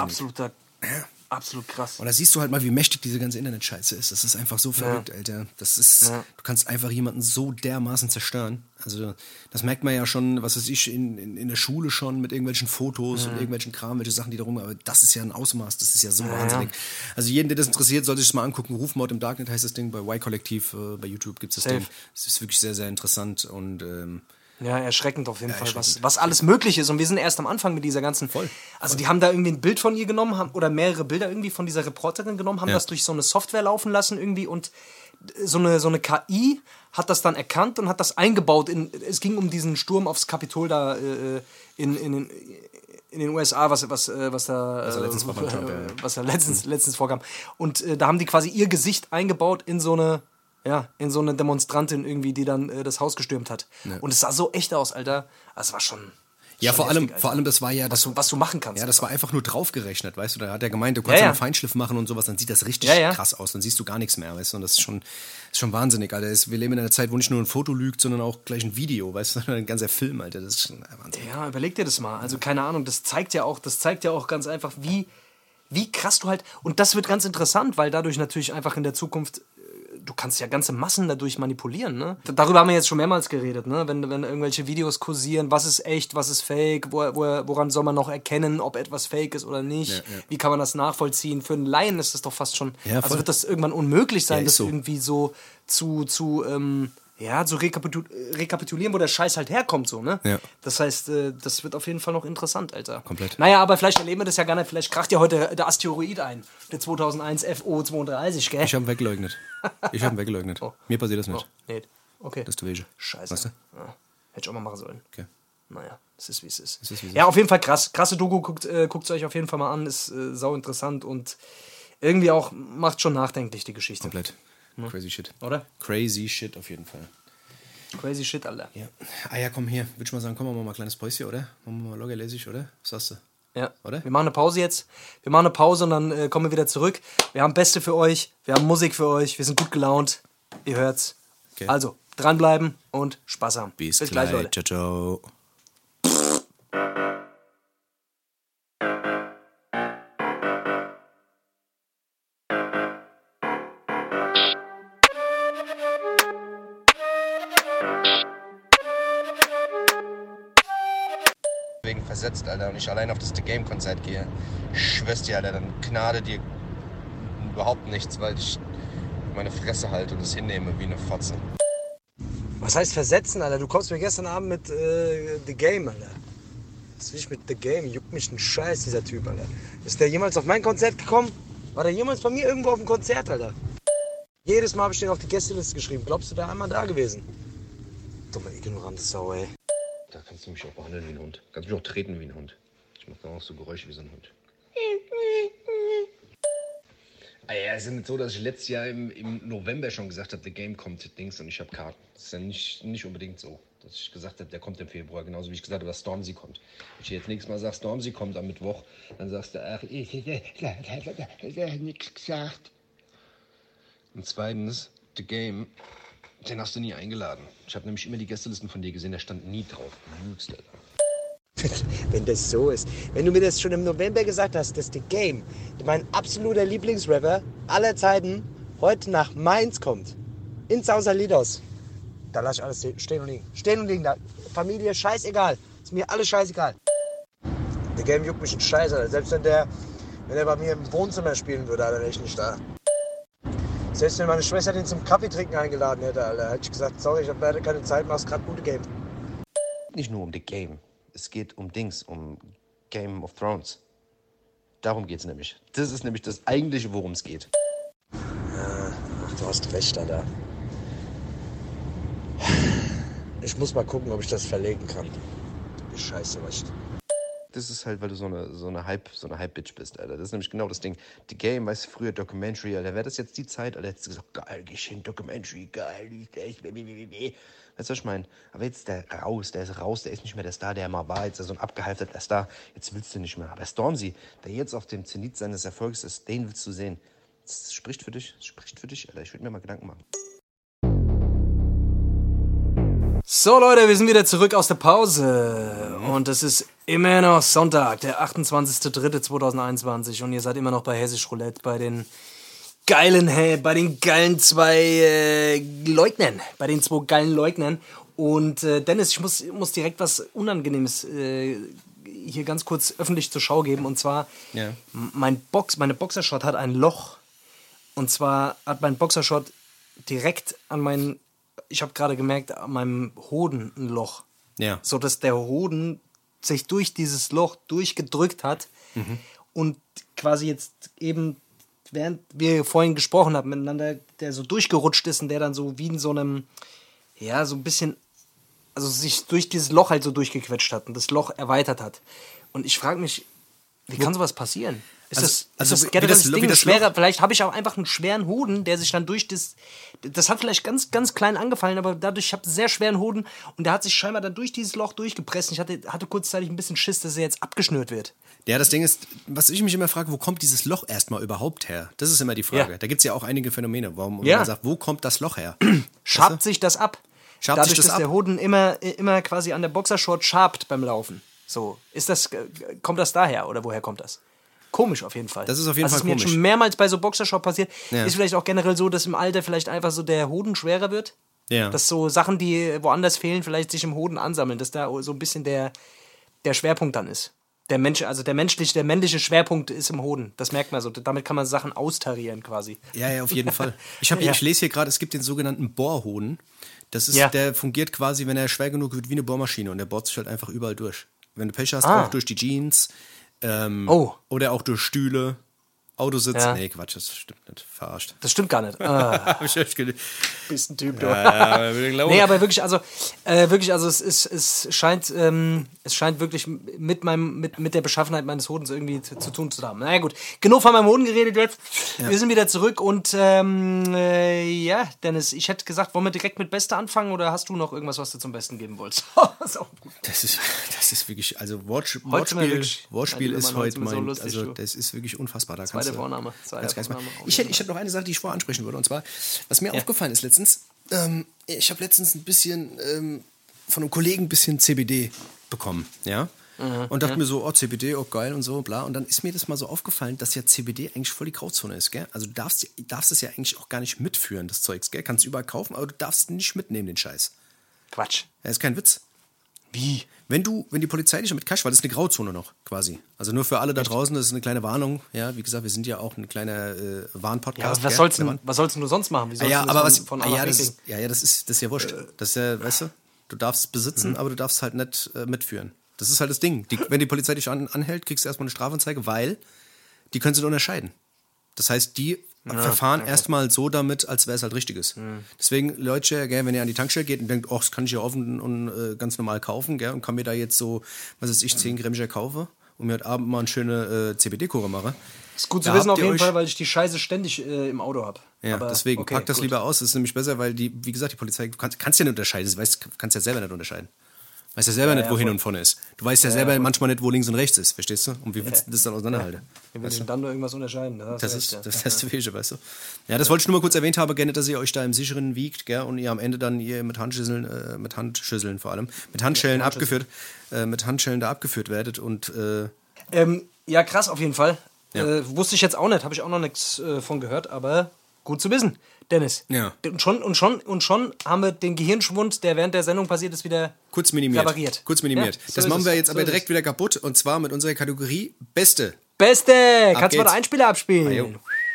Absolut krass. Und da siehst du halt mal, wie mächtig diese ganze Internetscheiße ist. Das ist einfach so verrückt, Alter. Das ist, du kannst einfach jemanden so dermaßen zerstören. Also das merkt man ja schon, was weiß ich, in der Schule schon mit irgendwelchen Fotos und irgendwelchen Kram, welche Sachen, die da rum, aber das ist ja ein Ausmaß, das ist ja so wahnsinnig. Also jeden, der das interessiert, sollte sich das mal angucken. Rufmord im Darknet heißt das Ding, bei Y-Kollektiv, bei YouTube gibt es das Ding. Es ist wirklich sehr, sehr interessant und ja, erschreckend auf jeden Fall, was alles möglich ist. Und wir sind erst am Anfang mit dieser ganzen... Also die haben da irgendwie ein Bild von ihr genommen, oder mehrere Bilder irgendwie von dieser Reporterin genommen, haben das durch so eine Software laufen lassen irgendwie und so eine KI hat das dann erkannt und hat das eingebaut. Es ging um diesen Sturm aufs Kapitol da in den USA, was da letztens vorkam. Und da haben die quasi ihr Gesicht eingebaut in so eine Demonstrantin irgendwie, die dann das Haus gestürmt hat. Ja. Und es sah so echt aus, Alter. Das war schon... Ja, vor allem, das war ja... Was du machen kannst. Ja, das war einfach nur draufgerechnet, weißt du. Da hat er gemeint, du kannst einen Feinschliff machen und sowas, dann sieht das richtig krass aus. Dann siehst du gar nichts mehr, weißt du. Und das ist schon wahnsinnig, Alter. Wir leben in einer Zeit, wo nicht nur ein Foto lügt, sondern auch gleich ein Video, weißt du. Ein ganzer Film, Alter. Das ist schon Wahnsinn. Ja, überleg dir das mal. Also, keine Ahnung, das zeigt ja auch ganz einfach, wie krass du halt... Und das wird ganz interessant, weil dadurch natürlich einfach in der Zukunft... Du kannst ja ganze Massen dadurch manipulieren, ne? Darüber haben wir jetzt schon mehrmals geredet, ne? Wenn irgendwelche Videos kursieren, was ist echt, was ist fake, woran soll man noch erkennen, ob etwas fake ist oder nicht? Ja. Wie kann man das nachvollziehen? Für einen Laien ist das doch fast schon... also wird das irgendwann unmöglich sein, das irgendwie so zu rekapitulieren, wo der Scheiß halt herkommt, so, ne? Ja. Das heißt, das wird auf jeden Fall noch interessant, Alter. Komplett. Naja, aber vielleicht erleben wir das ja gar nicht. Vielleicht kracht ja heute der Asteroid ein. Der 2001 FO32, gell? Ich habe ihn weggeleugnet. Oh. Mir passiert das nicht. Oh, nee. Okay. Das ist der Scheiße. Weißt du? Ja. Hätte ich auch mal machen sollen. Okay. Naja, es ist, wie es ist. Ja, auf jeden Fall krass. Krasse Doku, guckt es euch auf jeden Fall mal an. Ist sau interessant und irgendwie auch macht schon nachdenklich, die Geschichte. Komplett. Crazy shit. Oder? Crazy shit auf jeden Fall. Crazy shit, Alter. Ja. Komm hier. Würde ich mal sagen, komm, machen wir mal ein kleines Päuschen, oder? Machen wir mal locker lässig, oder? Was sagst du? Ja. Oder? Wir machen eine Pause jetzt. Wir machen eine Pause und dann kommen wir wieder zurück. Wir haben Beste für euch. Wir haben Musik für euch. Wir sind gut gelaunt. Ihr hört's. Okay. Also, dranbleiben und Spaß haben. Bis gleich, Leute. Ciao, ciao. Versetzt, Alter, und ich allein auf das The Game-Konzert gehe. Ich schwör's dir, Alter, dann gnade dir überhaupt nichts, weil ich meine Fresse halte und es hinnehme wie eine Fotze. Was heißt versetzen, Alter? Du kommst mir gestern Abend mit The Game, Alter. Was will ich mit The Game? Juckt mich ein Scheiß, dieser Typ, Alter. Ist der jemals auf mein Konzert gekommen? War der jemals bei mir irgendwo auf dem Konzert, Alter? Jedes Mal habe ich den auf die Gästeliste geschrieben. Glaubst du, der einmal da gewesen? Dumme, ignorante Sau, ey. Da kannst du mich auch behandeln wie ein Hund. Kannst mich auch treten wie ein Hund. Ich mache dann auch so Geräusche wie so ein Hund. Ja, es ist nicht so, dass ich letztes Jahr im November schon gesagt habe, The Game kommt, Dings, und ich habe Karten. Das ist ja nicht unbedingt so, dass ich gesagt habe, der kommt im Februar, genauso wie ich gesagt habe, dass Stormzy kommt. Wenn ich jetzt nächstes Mal sage, Stormzy kommt am Mittwoch, dann sagst du, ach, ich habe nichts gesagt. Und zweitens, The Game, den hast du nie eingeladen. Ich habe nämlich immer die Gästelisten von dir gesehen, da stand nie drauf. Wenn das so ist. Wenn du mir das schon im November gesagt hast, dass The Game, mein absoluter Lieblingsrapper aller Zeiten, heute nach Mainz kommt, in Sausalidos, da lass ich alles stehen und liegen. Stehen und liegen, da. Familie, scheißegal. Ist mir alles scheißegal. The Game juckt mich in Scheiße. Selbst wenn er bei mir im Wohnzimmer spielen würde, Alter, wäre ich nicht da. Selbst wenn meine Schwester den zum Kaffee trinken eingeladen hätte, Alter, hätte ich gesagt, sorry, ich habe leider keine Zeit, mach's gerade gute Game. Nicht nur um The Game. Es geht um Dings, um Game of Thrones. Darum geht's nämlich. Das ist nämlich das Eigentliche, worum es geht. Ja, ach, du hast recht, Alter. Ich muss mal gucken, ob ich das verlegen kann. Die Scheiße, recht. Das ist halt, weil du so eine Hype-Bitch bist, Alter. Das ist nämlich genau das Ding. The Game, weißt du, früher Documentary, Alter. Wäre das jetzt die Zeit, Alter, hättest du gesagt, geil, Geschenk, Documentary, geil, weißt du, was ich meine? Aber jetzt der ist raus, der ist nicht mehr der Star, der mal war, jetzt ist so ein abgehalfterter Star, jetzt willst du nicht mehr. Aber Stormzy, der jetzt auf dem Zenit seines Erfolgs ist, den willst du sehen. Das spricht für dich, Alter. Ich würde mir mal Gedanken machen. So Leute, wir sind wieder zurück aus der Pause und es ist immer noch Sonntag, der 28.03.2021 und ihr seid immer noch bei Hessisch Roulette, bei den geilen zwei Leugnern, und Dennis, ich muss direkt was Unangenehmes hier ganz kurz öffentlich zur Schau geben, und zwar meine Boxershort hat ein Loch, und zwar hat mein Boxershort direkt an meinen, ich habe gerade gemerkt, an meinem Hoden ein Loch. Ja. So dass der Hoden sich durch dieses Loch durchgedrückt hat und quasi jetzt eben, während wir vorhin gesprochen haben miteinander, der so durchgerutscht ist und der dann so wie in so einem, ja, so ein bisschen, also sich durch dieses Loch halt so durchgequetscht hat und das Loch erweitert hat. Und ich frage mich, wie kann sowas passieren? Ist das generell das Ding schwerer? Vielleicht habe ich auch einfach einen schweren Hoden, der sich dann durch das hat vielleicht ganz, ganz klein angefallen, aber dadurch, ich habe einen sehr schweren Hoden und der hat sich scheinbar dann durch dieses Loch durchgepresst. Ich hatte kurzzeitig ein bisschen Schiss, dass er jetzt abgeschnürt wird. Ja, das Ding ist, was ich mich immer frage, wo kommt dieses Loch erstmal überhaupt her? Das ist immer die Frage. Ja. Da gibt es ja auch einige Phänomene, warum man sagt, wo kommt das Loch her? Schabt sich das ab? Dadurch, dass der Hoden immer quasi an der Boxershort schabt beim Laufen. So, kommt das daher oder woher kommt das? Komisch auf jeden Fall. Das ist auf jeden Fall komisch. Das ist mir schon mehrmals bei so Boxershort passiert. Ja. Ist vielleicht auch generell so, dass im Alter vielleicht einfach so der Hoden schwerer wird. Ja. Dass so Sachen, die woanders fehlen, vielleicht sich im Hoden ansammeln. Dass da so ein bisschen der Schwerpunkt dann ist. Der männliche Schwerpunkt ist im Hoden. Das merkt man so. Damit kann man Sachen austarieren quasi. Ja, auf jeden Fall. Ich lese hier gerade, es gibt den sogenannten Bohrhoden. Das ist, der fungiert quasi, wenn er schwer genug wird, wie eine Bohrmaschine. Und der bohrt sich halt einfach überall durch. Wenn du Pech hast, auch durch die Jeans. Oder auch durch Stühle, Autositz. Ja. Nee, Quatsch, das stimmt nicht. Verarscht. Das stimmt gar nicht. Hab ich echt bist ein Typ, du. Ja, nee, aber wirklich, also es scheint wirklich mit der Beschaffenheit meines Hodens irgendwie zu tun zu haben. Naja, gut. Genug von meinem Hoden geredet jetzt. Ja. Wir sind wieder zurück und Dennis, ich hätte gesagt, wollen wir direkt mit Beste anfangen oder hast du noch irgendwas, was du zum Besten geben wolltest? Das ist wirklich, also Wortspiel ist heute mein, also das ist wirklich unfassbar. Da Zweite Vorname. Ich hätte noch eine Sache, die ich vorher ansprechen würde, und zwar, was mir aufgefallen ist letztens, ich habe letztens ein bisschen von einem Kollegen ein bisschen CBD bekommen, ja, und dachte mir so, oh, CBD, oh, geil und so, bla, und dann ist mir das mal so aufgefallen, dass ja CBD eigentlich voll die Grauzone ist, gell, also du darfst es ja eigentlich auch gar nicht mitführen, das Zeugs, gell, kannst du überall kaufen, aber du darfst es nicht mitnehmen, den Scheiß. Quatsch. Das ist kein Witz. Wie? Wenn die Polizei dich damit kascht, weil das ist eine Grauzone noch, quasi. Also nur für alle da draußen, das ist eine kleine Warnung. Ja, wie gesagt, wir sind ja auch ein kleiner Warn-Podcast. Ja, was sollst du sonst machen? Wie sollst das ist ja wurscht. Das ist ja, weißt du darfst es besitzen, aber du darfst es halt nicht mitführen. Das ist halt das Ding. Wenn die Polizei dich anhält, kriegst du erstmal eine Strafanzeige, weil die können sie unterscheiden. Das heißt, die verfahren erstmal so damit, als wäre es halt Richtiges. Deswegen, Leute, gell, wenn ihr an die Tankstelle geht und denkt, das kann ich ja offen und ganz normal kaufen, gell, und kann mir da jetzt so, was weiß ich, 10 Gramm kaufen und mir heute Abend mal eine schöne CBD-Kur mache. Ist gut zu wissen auf jeden Fall, weil ich die Scheiße ständig im Auto habe. Ja, aber deswegen, packt das lieber aus. Das ist nämlich besser, weil wie gesagt, die Polizei, du kannst ja nicht unterscheiden. Du kannst ja selber nicht unterscheiden. Du weißt ja selber nicht, wo hin und vorne ist. Du weißt ja selber manchmal nicht, wo links und rechts ist, verstehst du? Und wie willst du das dann auseinanderhalten? Wie willst du dann nur irgendwas unterscheiden? Das ist das Fähige, weißt du? Ja, das wollte ich nur mal kurz erwähnt haben, gerne, dass ihr euch da im Sicheren wiegt, gell? Und ihr am Ende dann hier mit Handschüsseln vor allem, mit Handschellen abgeführt werdet und ja, krass auf jeden Fall. Ja. Wusste ich jetzt auch nicht, habe ich auch noch nichts von gehört, aber gut zu wissen, Dennis. Ja. Und schon haben wir den Gehirnschwund, der während der Sendung passiert ist, wieder kurz minimiert. repariert. Kurz minimiert. Ja, das machen wir jetzt aber direkt wieder kaputt, und zwar mit unserer Kategorie Beste. Kannst du mal den Einspieler abspielen?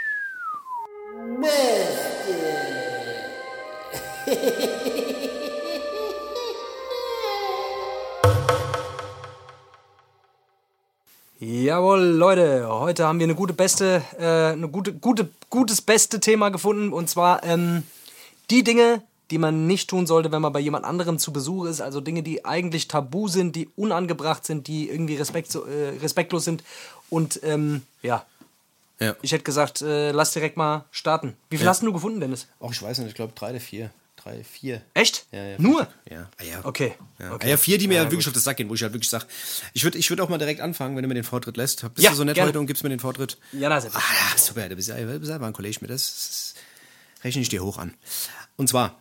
Jawohl, Leute, heute haben wir eine gutes beste Thema gefunden, und zwar die Dinge, die man nicht tun sollte, wenn man bei jemand anderem zu Besuch ist, also Dinge, die eigentlich tabu sind, die unangebracht sind, die irgendwie respektlos sind, und ja. Ich hätte gesagt, lass direkt mal starten. Wie viel hast du gefunden, Dennis? Ach, ich weiß nicht, ich glaube 3 oder 4. 3, 4. Echt? Ja, nur? Ja. Okay. Ja, 4, die mir halt wirklich auf das Sack gehen, wo ich halt wirklich sage, ich würd auch mal direkt anfangen, wenn du mir den Vortritt lässt. Bist du so nett gerne. heute und gibst mir den Vortritt? Ja, na, selbst. Ja, super, du bist selber ein Kollege mit, das rechne ich dir hoch an. Und zwar,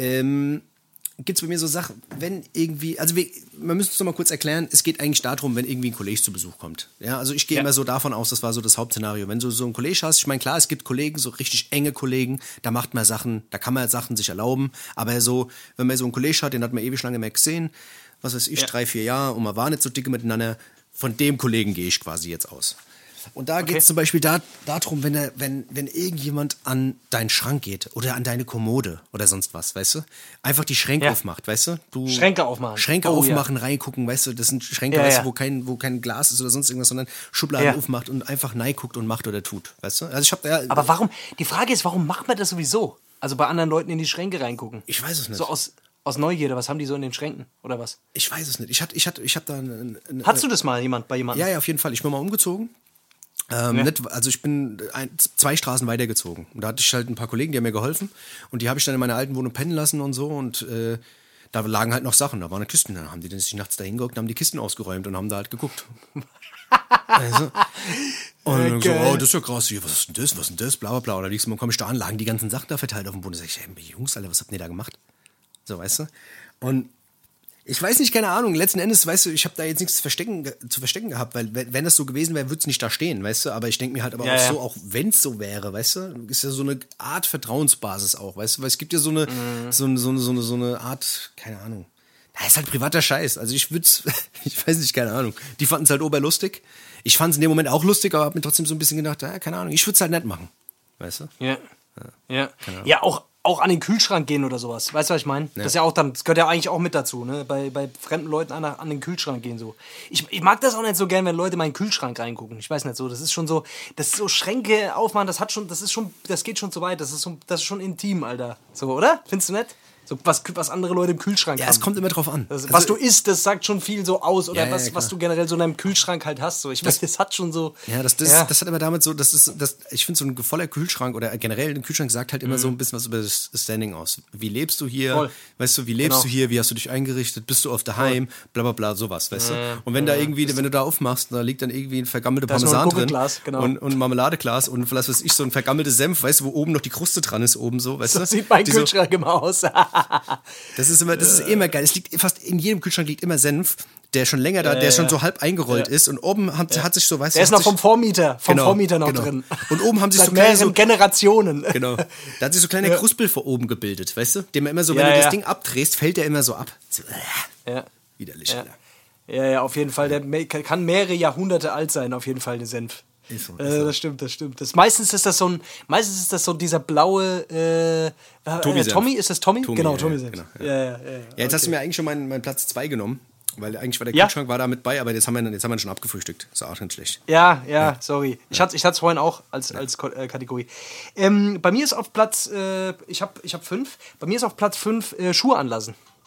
gibt es bei mir so Sachen, wenn irgendwie, also man müsste es noch mal kurz erklären, es geht eigentlich darum, wenn irgendwie ein Kollege zu Besuch kommt. Ja, also ich gehe immer so davon aus, das war so das Hauptszenario. Wenn du so einen Kollege hast, ich meine, klar, es gibt Kollegen, so richtig enge Kollegen, da macht man Sachen, da kann man Sachen sich erlauben, aber so, wenn man so einen Kollegen hat, den hat man ewig lange mehr gesehen, was weiß ich, 3, 4 Jahre, und man war nicht so dicke miteinander, von dem Kollegen gehe ich quasi jetzt aus. Und da geht es zum Beispiel darum, wenn irgendjemand an deinen Schrank geht oder an deine Kommode oder sonst was, weißt du? Einfach die Schränke aufmacht, weißt du? Schränke aufmachen. Schränke aufmachen, reingucken, weißt du? Das sind Schränke, weißt du, wo kein Glas ist oder sonst irgendwas, sondern Schubladen aufmacht und einfach guckt und macht oder tut, weißt du? Also ich hab da, aber warum, die Frage ist, warum macht man das sowieso? Also bei anderen Leuten in die Schränke reingucken? Ich weiß es nicht. So aus Neugierde, was haben die so in den Schränken, oder was? Ich weiß es nicht. Ich hab da Hattest du das mal bei jemandem? Ja, auf jeden Fall. Ich bin mal umgezogen. Also ich bin 2 Straßen weitergezogen. Und da hatte ich halt ein paar Kollegen, die haben mir geholfen. Und die habe ich dann in meiner alten Wohnung pennen lassen und so. Und da lagen halt noch Sachen, da waren Kisten. Dann haben die sich nachts da hingeguckt und haben die Kisten ausgeräumt und haben da halt geguckt. Also, und dann so, oh, das ist ja krass, was ist denn das, bla bla bla. Und dann liegst du mal, komm ich da an, lagen die ganzen Sachen da verteilt auf dem Boden. Da sag ich, hey, Jungs, Alter, was habt ihr da gemacht? So, weißt du? Und ich weiß nicht, keine Ahnung. Letzten Endes, weißt du, ich habe da jetzt nichts zu verstecken gehabt, weil wenn das so gewesen wäre, würde es nicht da stehen, weißt du. Aber ich denke mir halt auch so, auch wenn es so wäre, weißt du, ist ja so eine Art Vertrauensbasis auch, weißt du, weil es gibt ja so eine Art, keine Ahnung. Da ist halt privater Scheiß. Also ich weiß nicht, keine Ahnung. Die fanden es halt oberlustig. Ich fand es in dem Moment auch lustig, aber habe mir trotzdem so ein bisschen gedacht, keine Ahnung, ich würde es halt nicht machen, weißt du. Ja, auch an den Kühlschrank gehen oder sowas. Weißt du, was ich meine? Ja. Das gehört ja eigentlich auch mit dazu, ne? Bei fremden Leuten an den Kühlschrank gehen so. Ich mag das auch nicht so gern, wenn Leute in meinen Kühlschrank reingucken. Ich weiß nicht so, das ist schon so, Schränke aufmachen, das geht schon zu weit, das ist schon intim, Alter. So, oder? Findest du nicht? So, was andere Leute im Kühlschrank haben. Ja, es kommt immer drauf an. Was du isst, das sagt schon viel so aus. Oder was du generell so in deinem Kühlschrank halt hast. So. Ich weiß, das hat schon so... Ja, das hat immer damit so... Ich finde, so ein voller Kühlschrank oder generell ein Kühlschrank sagt halt immer so ein bisschen was über das Standing aus. Wie lebst du hier? Voll. Weißt du, wie lebst du hier? Wie hast du dich eingerichtet? Bist du oft daheim? Bla bla bla, sowas, weißt du? Und wenn du da aufmachst, da liegt dann irgendwie ein vergammelte Parmesan drin. Und Marmeladeglas und vielleicht weiß ich, so ein vergammeltes Senf, weißt du, wo oben noch die Kruste dran ist, oben so, weißt du? So sieht mein Kühlschrank immer aus. Das ist immer geil. Es liegt fast in jedem Kühlschrank liegt immer Senf, der schon länger da, der schon so halb eingerollt ist, und oben hat sich so, weißt du, der ist noch vom Vormieter noch drin. Und oben haben sich so kleine Generationen. Genau. Da hat sich so kleine Kruspel vor oben gebildet, weißt du? Dem immer so, wenn du das Ding abdrehst, fällt der immer so ab. So, widerlich. Ja, auf jeden Fall. Der kann mehrere Jahrhunderte alt sein, auf jeden Fall, der Senf. Ist so. Das stimmt. Meistens ist das so dieser blaue Tommy, ist das Tommy? Genau, Tommy Senf. Genau, ja, jetzt hast du mir eigentlich schon meinen Platz 2 genommen, weil eigentlich war der Kühlschrank war da mit bei, aber jetzt haben wir schon abgefrühstückt. Ist auch nicht schlecht. Ja, sorry. Ich hatte es vorhin auch als Kategorie. Bei mir ist auf Platz, ich hab 5, bei mir ist auf Platz 5 Schuhe anlassen.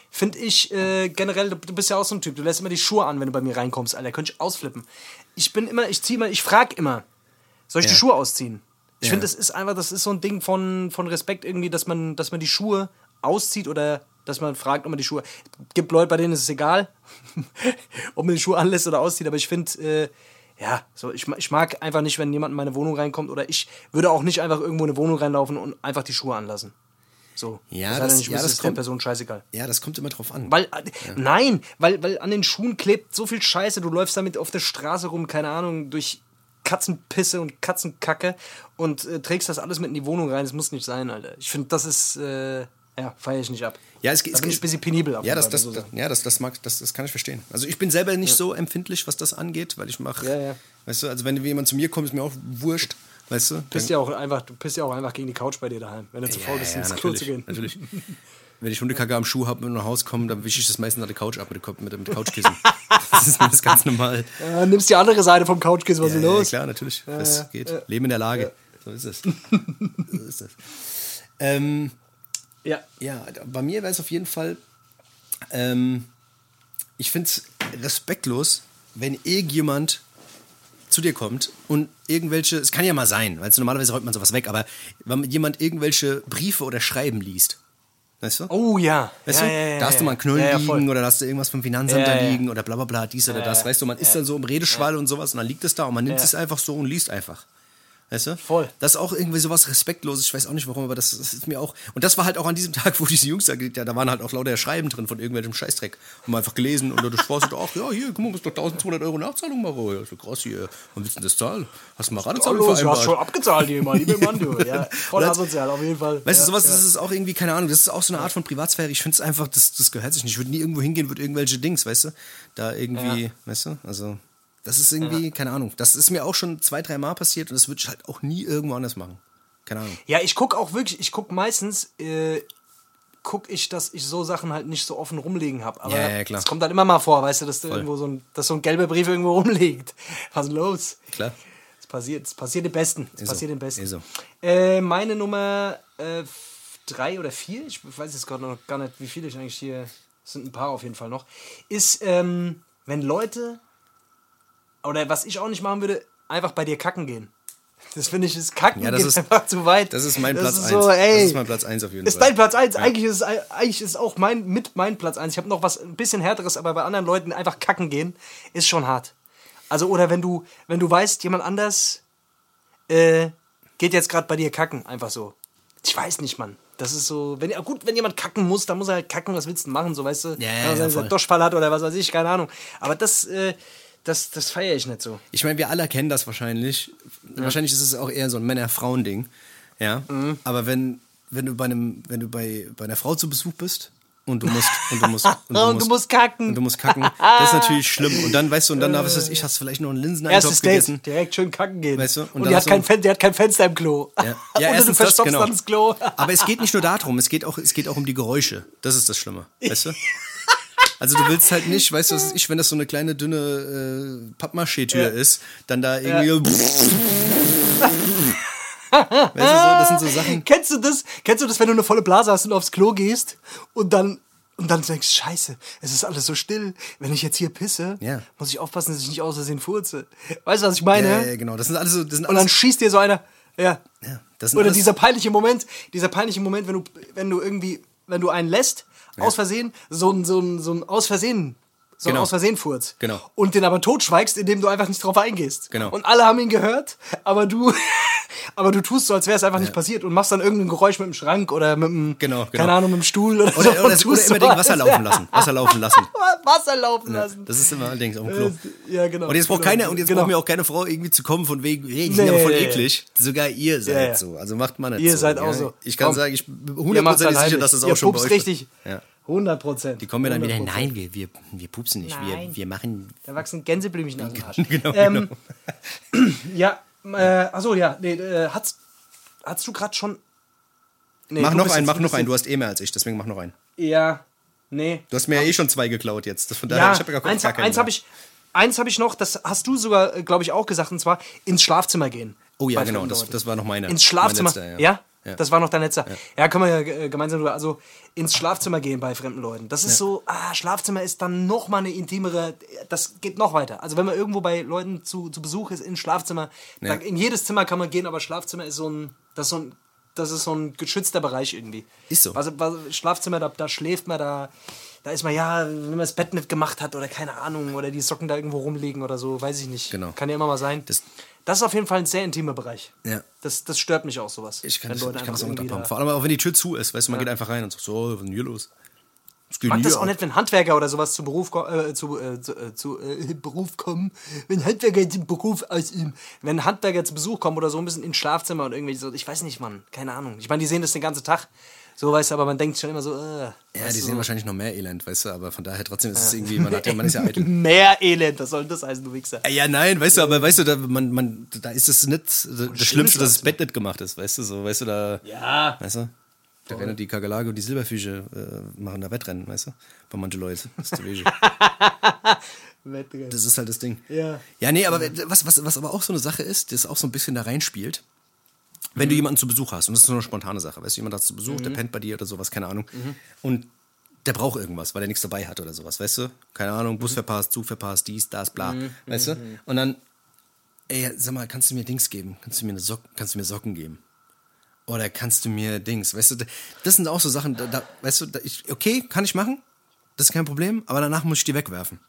finde ich generell, du bist ja auch so ein Typ, du lässt immer die Schuhe an, wenn du bei mir reinkommst, Alter, könnte ich ausflippen. Ich frage immer, soll ich die Schuhe ausziehen? Ich finde, das ist so ein Ding von Respekt irgendwie, dass man die Schuhe auszieht oder dass man fragt, ob man die Schuhe... Es gibt Leute, bei denen ist es egal, ob man die Schuhe anlässt oder auszieht, aber ich finde, ich mag einfach nicht, wenn jemand in meine Wohnung reinkommt oder ich würde auch nicht einfach irgendwo in eine Wohnung reinlaufen und einfach die Schuhe anlassen. So. Ja, das ist der Person scheißegal. Ja, das kommt immer drauf an. Weil an den Schuhen klebt so viel Scheiße, du läufst damit auf der Straße rum, keine Ahnung, durch Katzenpisse und Katzenkacke und trägst das alles mit in die Wohnung rein. Das muss nicht sein, Alter. Ich finde, das ist, feiere ich nicht ab. Ja, da bin ich ein bisschen penibel. Das kann ich verstehen. Also ich bin selber nicht so empfindlich, was das angeht, weil ich mache, weißt du, also wenn jemand zu mir kommt, ist mir auch wurscht, weißt du. Du pisst ja auch einfach gegen die Couch bei dir daheim, wenn du zu faul bist, ins Klo zu gehen. Natürlich. Wenn ich Hundekacke am Schuh habe und nach Hause komme, dann wische ich das meistens an der Couch ab mit dem Couchkissen. Das ist ganz normal. Ja, nimmst die andere Seite vom Couchkissen, was ist los? Ja, klar, natürlich. Das geht. Leben in der Lage. Ja. So ist es. Ja, bei mir wäre es auf jeden Fall, ich finde es respektlos, wenn irgendjemand zu dir kommt und irgendwelche, es kann ja mal sein, weil normalerweise räumt man sowas weg, aber wenn jemand irgendwelche Briefe oder Schreiben liest, weißt du? Oh ja. Weißt du? Da hast du mal einen Knüll liegen oder da hast du irgendwas vom Finanzamt da liegen oder bla bla bla, dies oder das, weißt du, man ist dann so im Redeschwall und sowas und dann liegt es da und man nimmt es einfach so und liest einfach. Weißt du? Voll. Das ist auch irgendwie sowas Respektloses, ich weiß auch nicht warum, aber das ist mir auch... Und das war halt auch an diesem Tag, wo diese Jungs da waren halt auch lauter Schreiben drin von irgendwelchem Scheißdreck. Haben wir einfach gelesen und du schwarst ach ja, hier, guck mal, musst doch 1.200 € Nachzahlung machen. Ja, ist doch krass hier. Wann willst du denn das zahlen? Hast du mal Ratezahlung vereinbart? Du hast schon abgezahlt hier mal, liebe Mann, du. Ja, voll asozial, auf jeden Fall. Weißt du, sowas, das ist auch irgendwie, keine Ahnung, das ist auch so eine Art von Privatsphäre. Ich finde es einfach, das gehört sich nicht. Ich würde nie irgendwo hingehen, würde irgendwelche Dings, weißt du? Da irgendwie, weißt du, also... Das ist irgendwie, keine Ahnung, das ist mir auch schon 2-3 Mal passiert und das würde ich halt auch nie irgendwo anders machen. Keine Ahnung. Ja, ich gucke meistens, dass ich so Sachen halt nicht so offen rumliegen habe. Aber klar. Es kommt halt immer mal vor, weißt du, dass du irgendwo dass so ein gelber Brief irgendwo rumliegt. Was ist denn los? Klar. Es passiert den Besten. So. Meine Nummer 3 oder 4, ich weiß jetzt gerade noch gar nicht, wie viele ich eigentlich hier, es sind ein paar auf jeden Fall noch, ist, wenn Leute... Oder was ich auch nicht machen würde, einfach bei dir kacken gehen. Das finde ich, das Kacken geht einfach zu weit. Das ist mein Platz 1. So, das ist mein Platz 1 auf jeden Fall. Ist dein Platz 1? Ja. Eigentlich ist es auch mein Platz 1. Ich habe noch was ein bisschen härteres, aber bei anderen Leuten einfach kacken gehen, ist schon hart. Also, oder wenn du weißt, jemand anders geht jetzt gerade bei dir kacken, einfach so. Ich weiß nicht, Mann. Das ist so, wenn jemand kacken muss, dann muss er halt kacken, was willst du machen, so, weißt du? Wenn er einen Durchfall hat oder was weiß ich, keine Ahnung. Aber das feiere ich nicht so. Ich meine, wir alle kennen das wahrscheinlich. Ja. Wahrscheinlich ist es auch eher so ein Männer-Frauen-Ding. Ja. Mhm. Aber wenn du bei einer Frau zu Besuch bist und du musst kacken. Das ist natürlich schlimm. Und dann, weißt du, hast du vielleicht noch einen Linseneintopf gegessen. Direkt schön kacken gehen. Weißt du? Und die hat kein Fenster im Klo. Ja, oder du verstopfst dann das Klo. Aber es geht nicht nur darum, es geht auch um die Geräusche. Das ist das Schlimme. Weißt du? Also du willst halt nicht, weißt du, was ich, wenn das so eine kleine, dünne Pappmaché-Tür ist, dann da irgendwie... Weißt du, das sind so Sachen... Kennst du das, wenn du eine volle Blase hast und aufs Klo gehst und dann denkst, scheiße, es ist alles so still. Wenn ich jetzt hier pisse, muss ich aufpassen, dass ich nicht aus Versehen furze. Weißt du, was ich meine? Ja, genau. Das sind alles so... Und dann schießt dir so einer... Ja. Oder dieser peinliche Moment, wenn du einen lässt, aus Versehen, so ein Aus Versehen Furz. Genau. Und den aber totschweigst, indem du einfach nicht drauf eingehst. Genau. Und alle haben ihn gehört, aber du tust so, als wäre es einfach nicht passiert und machst dann irgendein Geräusch mit dem Schrank oder mit dem, keine Ahnung, mit dem Stuhl oder so. Oder immer den Wasser laufen lassen. Wasser laufen lassen. Das ist immer allerdings auf dem Klo. Ja, genau. Und jetzt braucht mir auch keine Frau irgendwie zu kommen von wegen, die sind aber voll eklig. Sogar ihr seid so. Also macht man nicht ihr so. Ihr seid auch so. Ich kann sagen, ich bin 100% sicher, dass das auch schon bei euch richtig. Ja. 100%. Die kommen mir dann wieder, nein, wir pupsen nicht, wir machen... Da wachsen Gänseblümchen an den Arsch. Genau. Ja, hast du gerade schon... Nee, mach noch einen, du hast mehr als ich, deswegen mach noch einen. Ja, nee. Du hast mir ja schon 2 geklaut jetzt, von daher, ich hab ja gar keinen. Eins habe ich noch, das hast du sogar, glaube ich, auch gesagt, und zwar ins Schlafzimmer gehen. Oh ja, genau, das war noch meine. Ins Schlafzimmer, letzte, ja? Das war noch dein letzter. Ja, können wir ja gemeinsam drüber. Also ins Schlafzimmer gehen bei fremden Leuten. Das ist so, Schlafzimmer ist dann noch mal eine intimere, das geht noch weiter. Also wenn man irgendwo bei Leuten zu Besuch ist, ins Schlafzimmer, in jedes Zimmer kann man gehen, aber Schlafzimmer ist das ist so ein geschützter Bereich irgendwie. Ist so. Also Schlafzimmer, da schläft man, da ist man, wenn man das Bett nicht gemacht hat oder keine Ahnung, oder die Socken da irgendwo rumliegen oder so, weiß ich nicht. Genau. Kann ja immer mal sein. Das ist auf jeden Fall ein sehr intimer Bereich. Ja. Das stört mich auch, sowas. Ich kann das auch nicht abhaben. Vor allem auch, wenn die Tür zu ist, weißt du, man geht einfach rein und sagt, so, was ist denn hier los? Ich mag das auch nicht, wenn Handwerker oder sowas zu Beruf kommen, wenn Handwerker zum Beruf ausüben, wenn Handwerker zu Besuch kommen oder so ein bisschen ins Schlafzimmer und irgendwie so, ich weiß nicht, Mann, keine Ahnung. Ich meine, die sehen das den ganzen Tag, so, weißt du, aber man denkt schon immer so, ja, die sehen wahrscheinlich noch mehr Elend, weißt du, aber von daher trotzdem ist es irgendwie, man ist ja eitel. Mehr Elend, was soll denn das heißen, du Wichser? Ja, nein, weißt du, aber weißt du, da ist es nicht das Schlimmste, dass das Bett nicht gemacht ist, weißt du, so, weißt du, da, weißt du? Da rennen die Kakerlake und die Silberfische machen da Wettrennen, weißt du? Bei manchen Leuten. Das ist Wettrennen. Das ist halt das Ding. Ja. Ja, nee, aber was aber auch so eine Sache ist, das auch so ein bisschen da reinspielt, wenn du jemanden zu Besuch hast, und das ist so eine spontane Sache, weißt du, jemand hat zu Besuch, der pennt bei dir oder sowas, keine Ahnung, und der braucht irgendwas, weil er nichts dabei hat oder sowas, weißt du? Keine Ahnung, Bus verpasst, Zug verpasst, dies, das, bla, weißt du? Und dann, ey, sag mal, kannst du mir Dings geben? Kannst du mir Socken geben? Oder kannst du mir Dings, weißt du, das sind auch so Sachen, weißt du, okay, kann ich machen, das ist kein Problem, aber danach muss ich die wegwerfen.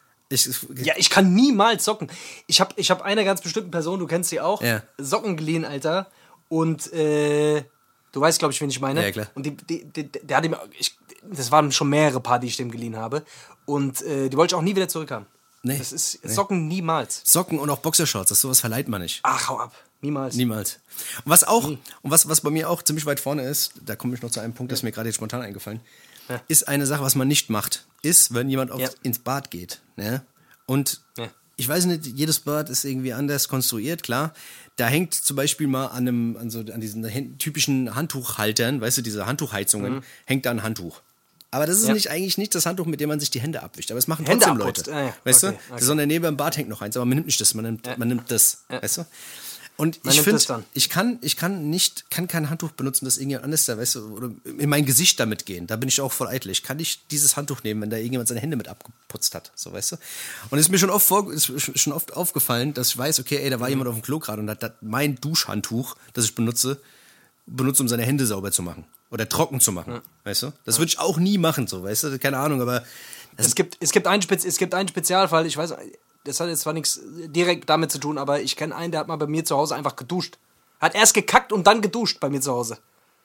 Ich kann niemals Socken. Ich hab einer ganz bestimmten Person, du kennst sie auch, Socken geliehen, Alter, und du weißt, glaube ich, wen ich meine. Ja, klar. Und der hat ihm, das waren schon mehrere Paar, die ich dem geliehen habe, und die wollte ich auch nie wieder zurückhaben. Nee. Das ist Socken niemals. Socken und auch Boxershorts, sowas verleiht man nicht. Ach, hau ab. Niemals. Und was auch, und was bei mir auch ziemlich weit vorne ist, da komme ich noch zu einem Punkt, das ist mir gerade jetzt spontan eingefallen, ist eine Sache, was man nicht macht, ist, wenn jemand ins Bad geht. Ne? Und ich weiß nicht, jedes Bad ist irgendwie anders konstruiert, klar. Da hängt zum Beispiel mal an diesen typischen Handtuchhaltern, weißt du, diese Handtuchheizungen, hängt da ein Handtuch. Aber das ist eigentlich nicht das Handtuch, mit dem man sich die Hände abwischt. Aber es machen trotzdem Leute. Weißt du? Sondern neben dem Bad hängt noch eins, aber man nimmt nicht das, man nimmt das. Weißt du? Und ich finde, ich kann kein Handtuch benutzen, das irgendjemand anders da, weißt du, oder in mein Gesicht damit gehen. Da bin ich auch voll eitel. Ich kann nicht dieses Handtuch nehmen, wenn da irgendjemand seine Hände mit abgeputzt hat, so, weißt du. Und es ist mir schon oft aufgefallen, dass ich weiß, okay, ey, da war jemand auf dem Klo gerade und hat mein Duschhandtuch, das ich benutze, um seine Hände sauber zu machen oder trocken zu machen, weißt du. Das würde ich auch nie machen, so, weißt du. Keine Ahnung, aber es gibt einen Spezialfall. Ich weiß. Das hat jetzt zwar nichts direkt damit zu tun, aber ich kenne einen, der hat mal bei mir zu Hause einfach geduscht. Hat erst gekackt und dann geduscht bei mir zu Hause.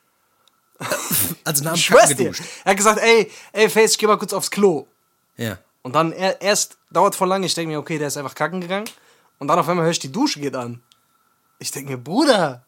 Also nach dem Kacken geduscht. Er hat gesagt, ey, Face, ich geh mal kurz aufs Klo. Ja. Und dann erst dauert voll lange, ich denke mir, okay, der ist einfach kacken gegangen. Und dann auf einmal höre ich, die Dusche geht an. Ich denke mir, Bruder,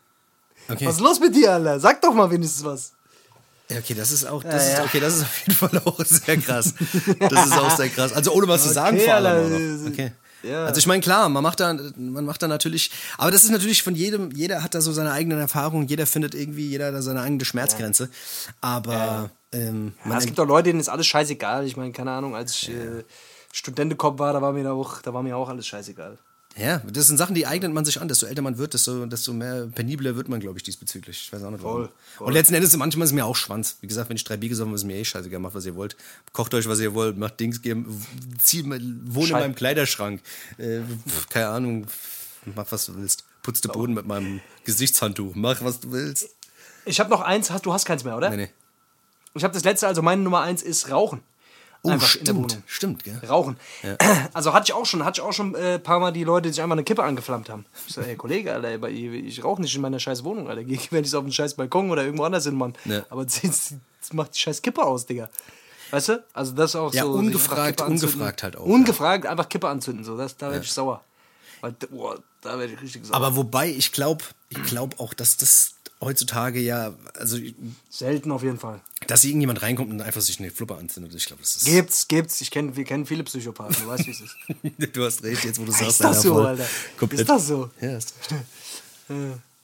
was ist los mit dir, Alter? Sag doch mal wenigstens was. Ja, okay, das ist auf jeden Fall auch sehr krass. Das ist auch sehr krass. Also ohne was zu sagen vor allem. Okay. Ja. Also ich meine, klar, man macht da natürlich, aber das ist natürlich von jeder hat da so seine eigenen Erfahrungen, jeder hat da seine eigene Schmerzgrenze. Aber es gibt auch Leute, denen ist alles scheißegal. Ich meine, keine Ahnung, als ich Studentenkopf war, da war mir auch alles scheißegal. Ja, das sind Sachen, die eignet man sich an. Desto älter man wird, desto mehr penibler wird man, glaube ich, diesbezüglich. Ich weiß auch nicht warum. Voll. Und letzten Endes, manchmal ist es mir auch Schwanz. Wie gesagt, wenn ich 3 Bier gesoffen habe, ist mir scheißegal. Macht, was ihr wollt. Kocht euch, was ihr wollt. Macht Dings, wohnt in meinem Kleiderschrank. Keine Ahnung. Mach, was du willst. Putz den Boden mit meinem Gesichtshandtuch. Mach, was du willst. Ich habe noch eins. Du hast keins mehr, oder? Nee. Ich habe das letzte, also meine Nummer 1 ist Rauchen. Oh, stimmt, gell? Rauchen. Ja. Also hatte ich auch schon ein paar Mal die Leute, die sich einfach eine Kippe angeflammt haben. Ich so, ey Kollege, Alter, ich rauche nicht in meiner scheiß Wohnung, Alter. Geh wenn ich auf einen scheiß Balkon oder irgendwo anders hin, Mann. Ja. Aber das macht die scheiß Kippe aus, Digga. Weißt du? Also das ist auch ja, so. Ungefragt halt auch. Ungefragt einfach Kippe anzünden, so. Da werde ich sauer. Weil, da werde ich richtig sauer. Aber wobei, ich glaube auch, dass das heutzutage ja, also selten auf jeden Fall. Dass irgendjemand reinkommt und einfach sich eine Fluppe anzündet. Ich glaube, das ist... Gibt's. Wir kennen viele Psychopathen, du weißt, wie es ist. Du hast recht, jetzt wo du sagst. Ist das so, Alter? Komplett. Ist das so? Ja, ist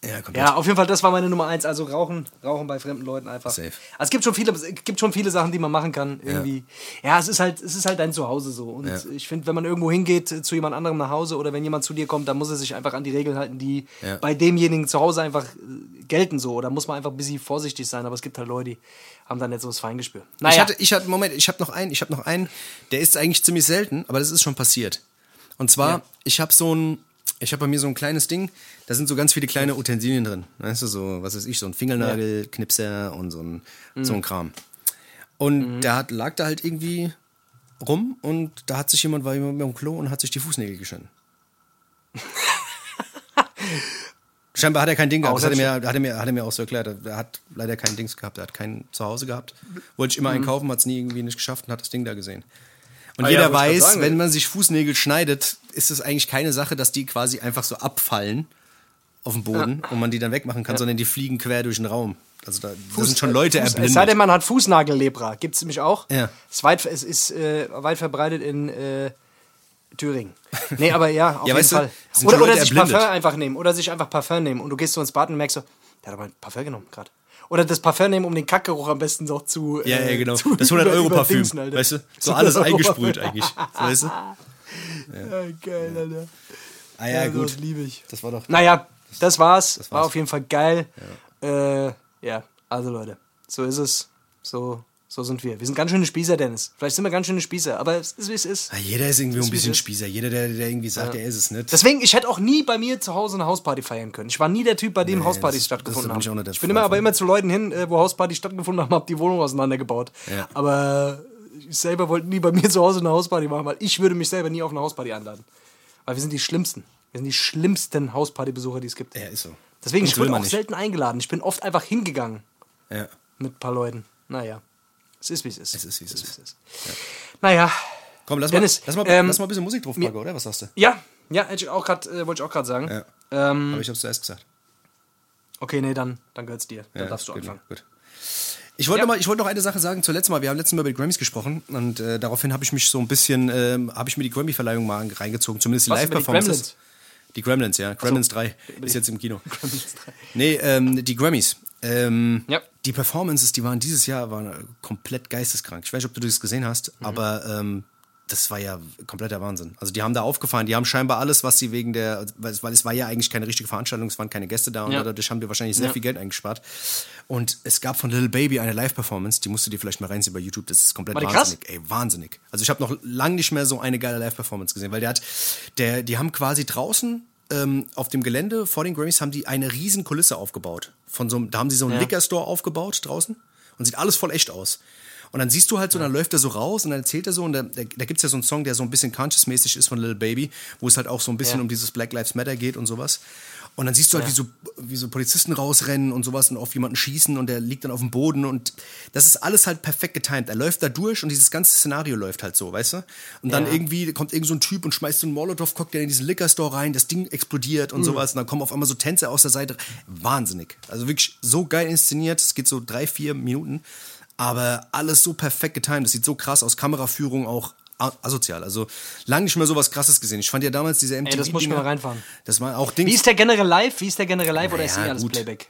Ja, auf jeden Fall, das war meine Nummer 1. Also Rauchen bei fremden Leuten einfach. Safe. Also es gibt schon viele Sachen, die man machen kann. Irgendwie. Ja, es ist halt dein Zuhause so. Und ich finde, wenn man irgendwo hingeht zu jemand anderem nach Hause oder wenn jemand zu dir kommt, dann muss er sich einfach an die Regeln halten, die bei demjenigen zu Hause einfach gelten so. Oder muss man einfach ein bisschen vorsichtig sein. Aber es gibt halt Leute, die haben dann nicht so das Feingespür. Naja. Ich habe noch einen, der ist eigentlich ziemlich selten, aber das ist schon passiert. Und zwar, ich habe bei mir so ein kleines Ding, da sind so ganz viele kleine Utensilien drin. Weißt du, so, was weiß ich, so ein Fingernagelknipser und so ein Kram. Und lag da halt irgendwie rum und da hat sich jemand, war jemand mit dem Klo und hat sich die Fußnägel geschnitten. Scheinbar hat er kein Ding gehabt. Das hat er mir auch so erklärt. Er hat leider kein Dings gehabt. Er hat kein Zuhause gehabt. Wollte ich immer einkaufen, hat es nie irgendwie nicht geschafft und hat das Ding da gesehen. Und jeder weiß, wenn man sich Fußnägel schneidet, ist es eigentlich keine Sache, dass die quasi einfach so abfallen auf dem Boden und man die dann wegmachen kann, sondern die fliegen quer durch den Raum. Also da sind schon Leute erblindet. Es sei denn, man hat Fußnagellebra. Gibt es nämlich auch. Ja. Es ist weit verbreitet in Thüringen. Nee, aber ja, auf jeden Fall. Oder sich Parfum einfach nehmen. Oder sich einfach Parfum nehmen. Und du gehst so ins Bad und merkst so, der hat aber ein Parfum genommen gerade. Oder das Parfum nehmen, um den Kackgeruch am besten so zu... Ja, genau. Das 100-Euro-Parfüm, weißt du? So alles eingesprüht eigentlich, weißt du? Ja, geil, Alter. Ah ja, gut. Das liebe ich. Das war doch... Naja, das war's. War auf jeden Fall geil. Ja, also Leute, so ist es. So sind wir. Wir sind ganz schöne Spießer, Dennis. Vielleicht sind wir ganz schöne Spießer, aber es ist, wie es ist. Ja, jeder ist irgendwie ein bisschen Spießer. Jeder, der irgendwie sagt, er ist es nicht. Deswegen, ich hätte auch nie bei mir zu Hause eine Hausparty feiern können. Ich war nie der Typ, bei dem Hauspartys stattgefunden haben. Ich bin immer zu Leuten hin, wo Hauspartys stattgefunden haben, habe die Wohnung auseinandergebaut. Ja. Aber ich selber wollte nie bei mir zu Hause eine Hausparty machen, weil ich würde mich selber nie auf eine Hausparty einladen. Weil wir sind die Schlimmsten. Wir sind die schlimmsten Hauspartybesucher, die es gibt. Ja, ist so. Deswegen, ich wurde auch selten eingeladen. Ich bin oft einfach hingegangen. Ja. Mit ein paar Leuten. Naja. Es ist, wie es ist. Es ist, wie es ist. Ja. Naja. Komm, lass mal ein bisschen Musik drauf packen, oder? Was sagst du? Ja, wollte ich auch gerade sagen. Ja. Aber ich hab's zuerst gesagt. Okay, nee, dann gehört's dir. Dann darfst du anfangen. Gut. Ich wollte noch eine Sache sagen zur letzten Mal. Wir haben letztes Mal über die Grammys gesprochen und daraufhin habe ich mich so ein bisschen, habe ich mir die Grammy-Verleihung mal reingezogen, zumindest die Live-Performances. Die Gremlins, ja. Gremlins 3 ist jetzt im Kino. Gremlins 3. Nee, die Grammys. Die Performances, die waren dieses Jahr komplett geisteskrank. Ich weiß nicht, ob du das gesehen hast, aber das war ja kompletter Wahnsinn. Also die haben da aufgefahren, die haben scheinbar alles, was sie weil es war ja eigentlich keine richtige Veranstaltung, es waren keine Gäste da und dadurch haben die wahrscheinlich sehr viel Geld eingespart. Und es gab von Lil Baby eine Live-Performance, die musst du dir vielleicht mal reinziehen bei YouTube, das ist komplett wahnsinnig. Krass? Ey, wahnsinnig. Also ich habe noch lange nicht mehr so eine geile Live-Performance gesehen, weil die haben quasi draußen auf dem Gelände vor den Grammys haben die eine riesen Kulisse aufgebaut. Da haben sie so einen Liquor-Store aufgebaut draußen und sieht alles voll echt aus. Und dann siehst du halt so, dann läuft er so raus und dann erzählt er so, und da gibt's ja so einen Song, der so ein bisschen conscious-mäßig ist von Lil Baby, wo es halt auch so ein bisschen um dieses Black Lives Matter geht und sowas. Und dann siehst du halt, wie so Polizisten rausrennen und sowas und auf jemanden schießen und der liegt dann auf dem Boden und das ist alles halt perfekt getimed. Er läuft da durch und dieses ganze Szenario läuft halt so, weißt du? Und dann irgendwie kommt irgend so ein Typ und schmeißt so einen Molotow-Cocktail in diesen Liquor-Store rein, das Ding explodiert und sowas und dann kommen auf einmal so Tänzer aus der Seite. Wahnsinnig. Also wirklich so geil inszeniert, es geht so 3-4 Minuten, aber alles so perfekt getimed. Das sieht so krass aus, Kameraführung auch asozial. Also lange nicht mehr sowas Krasses gesehen. Ich fand ja damals diese MTV. Das muss ich mal reinfahren. Das war auch Dings. Wie ist der generell live? Oder ist alles Playback?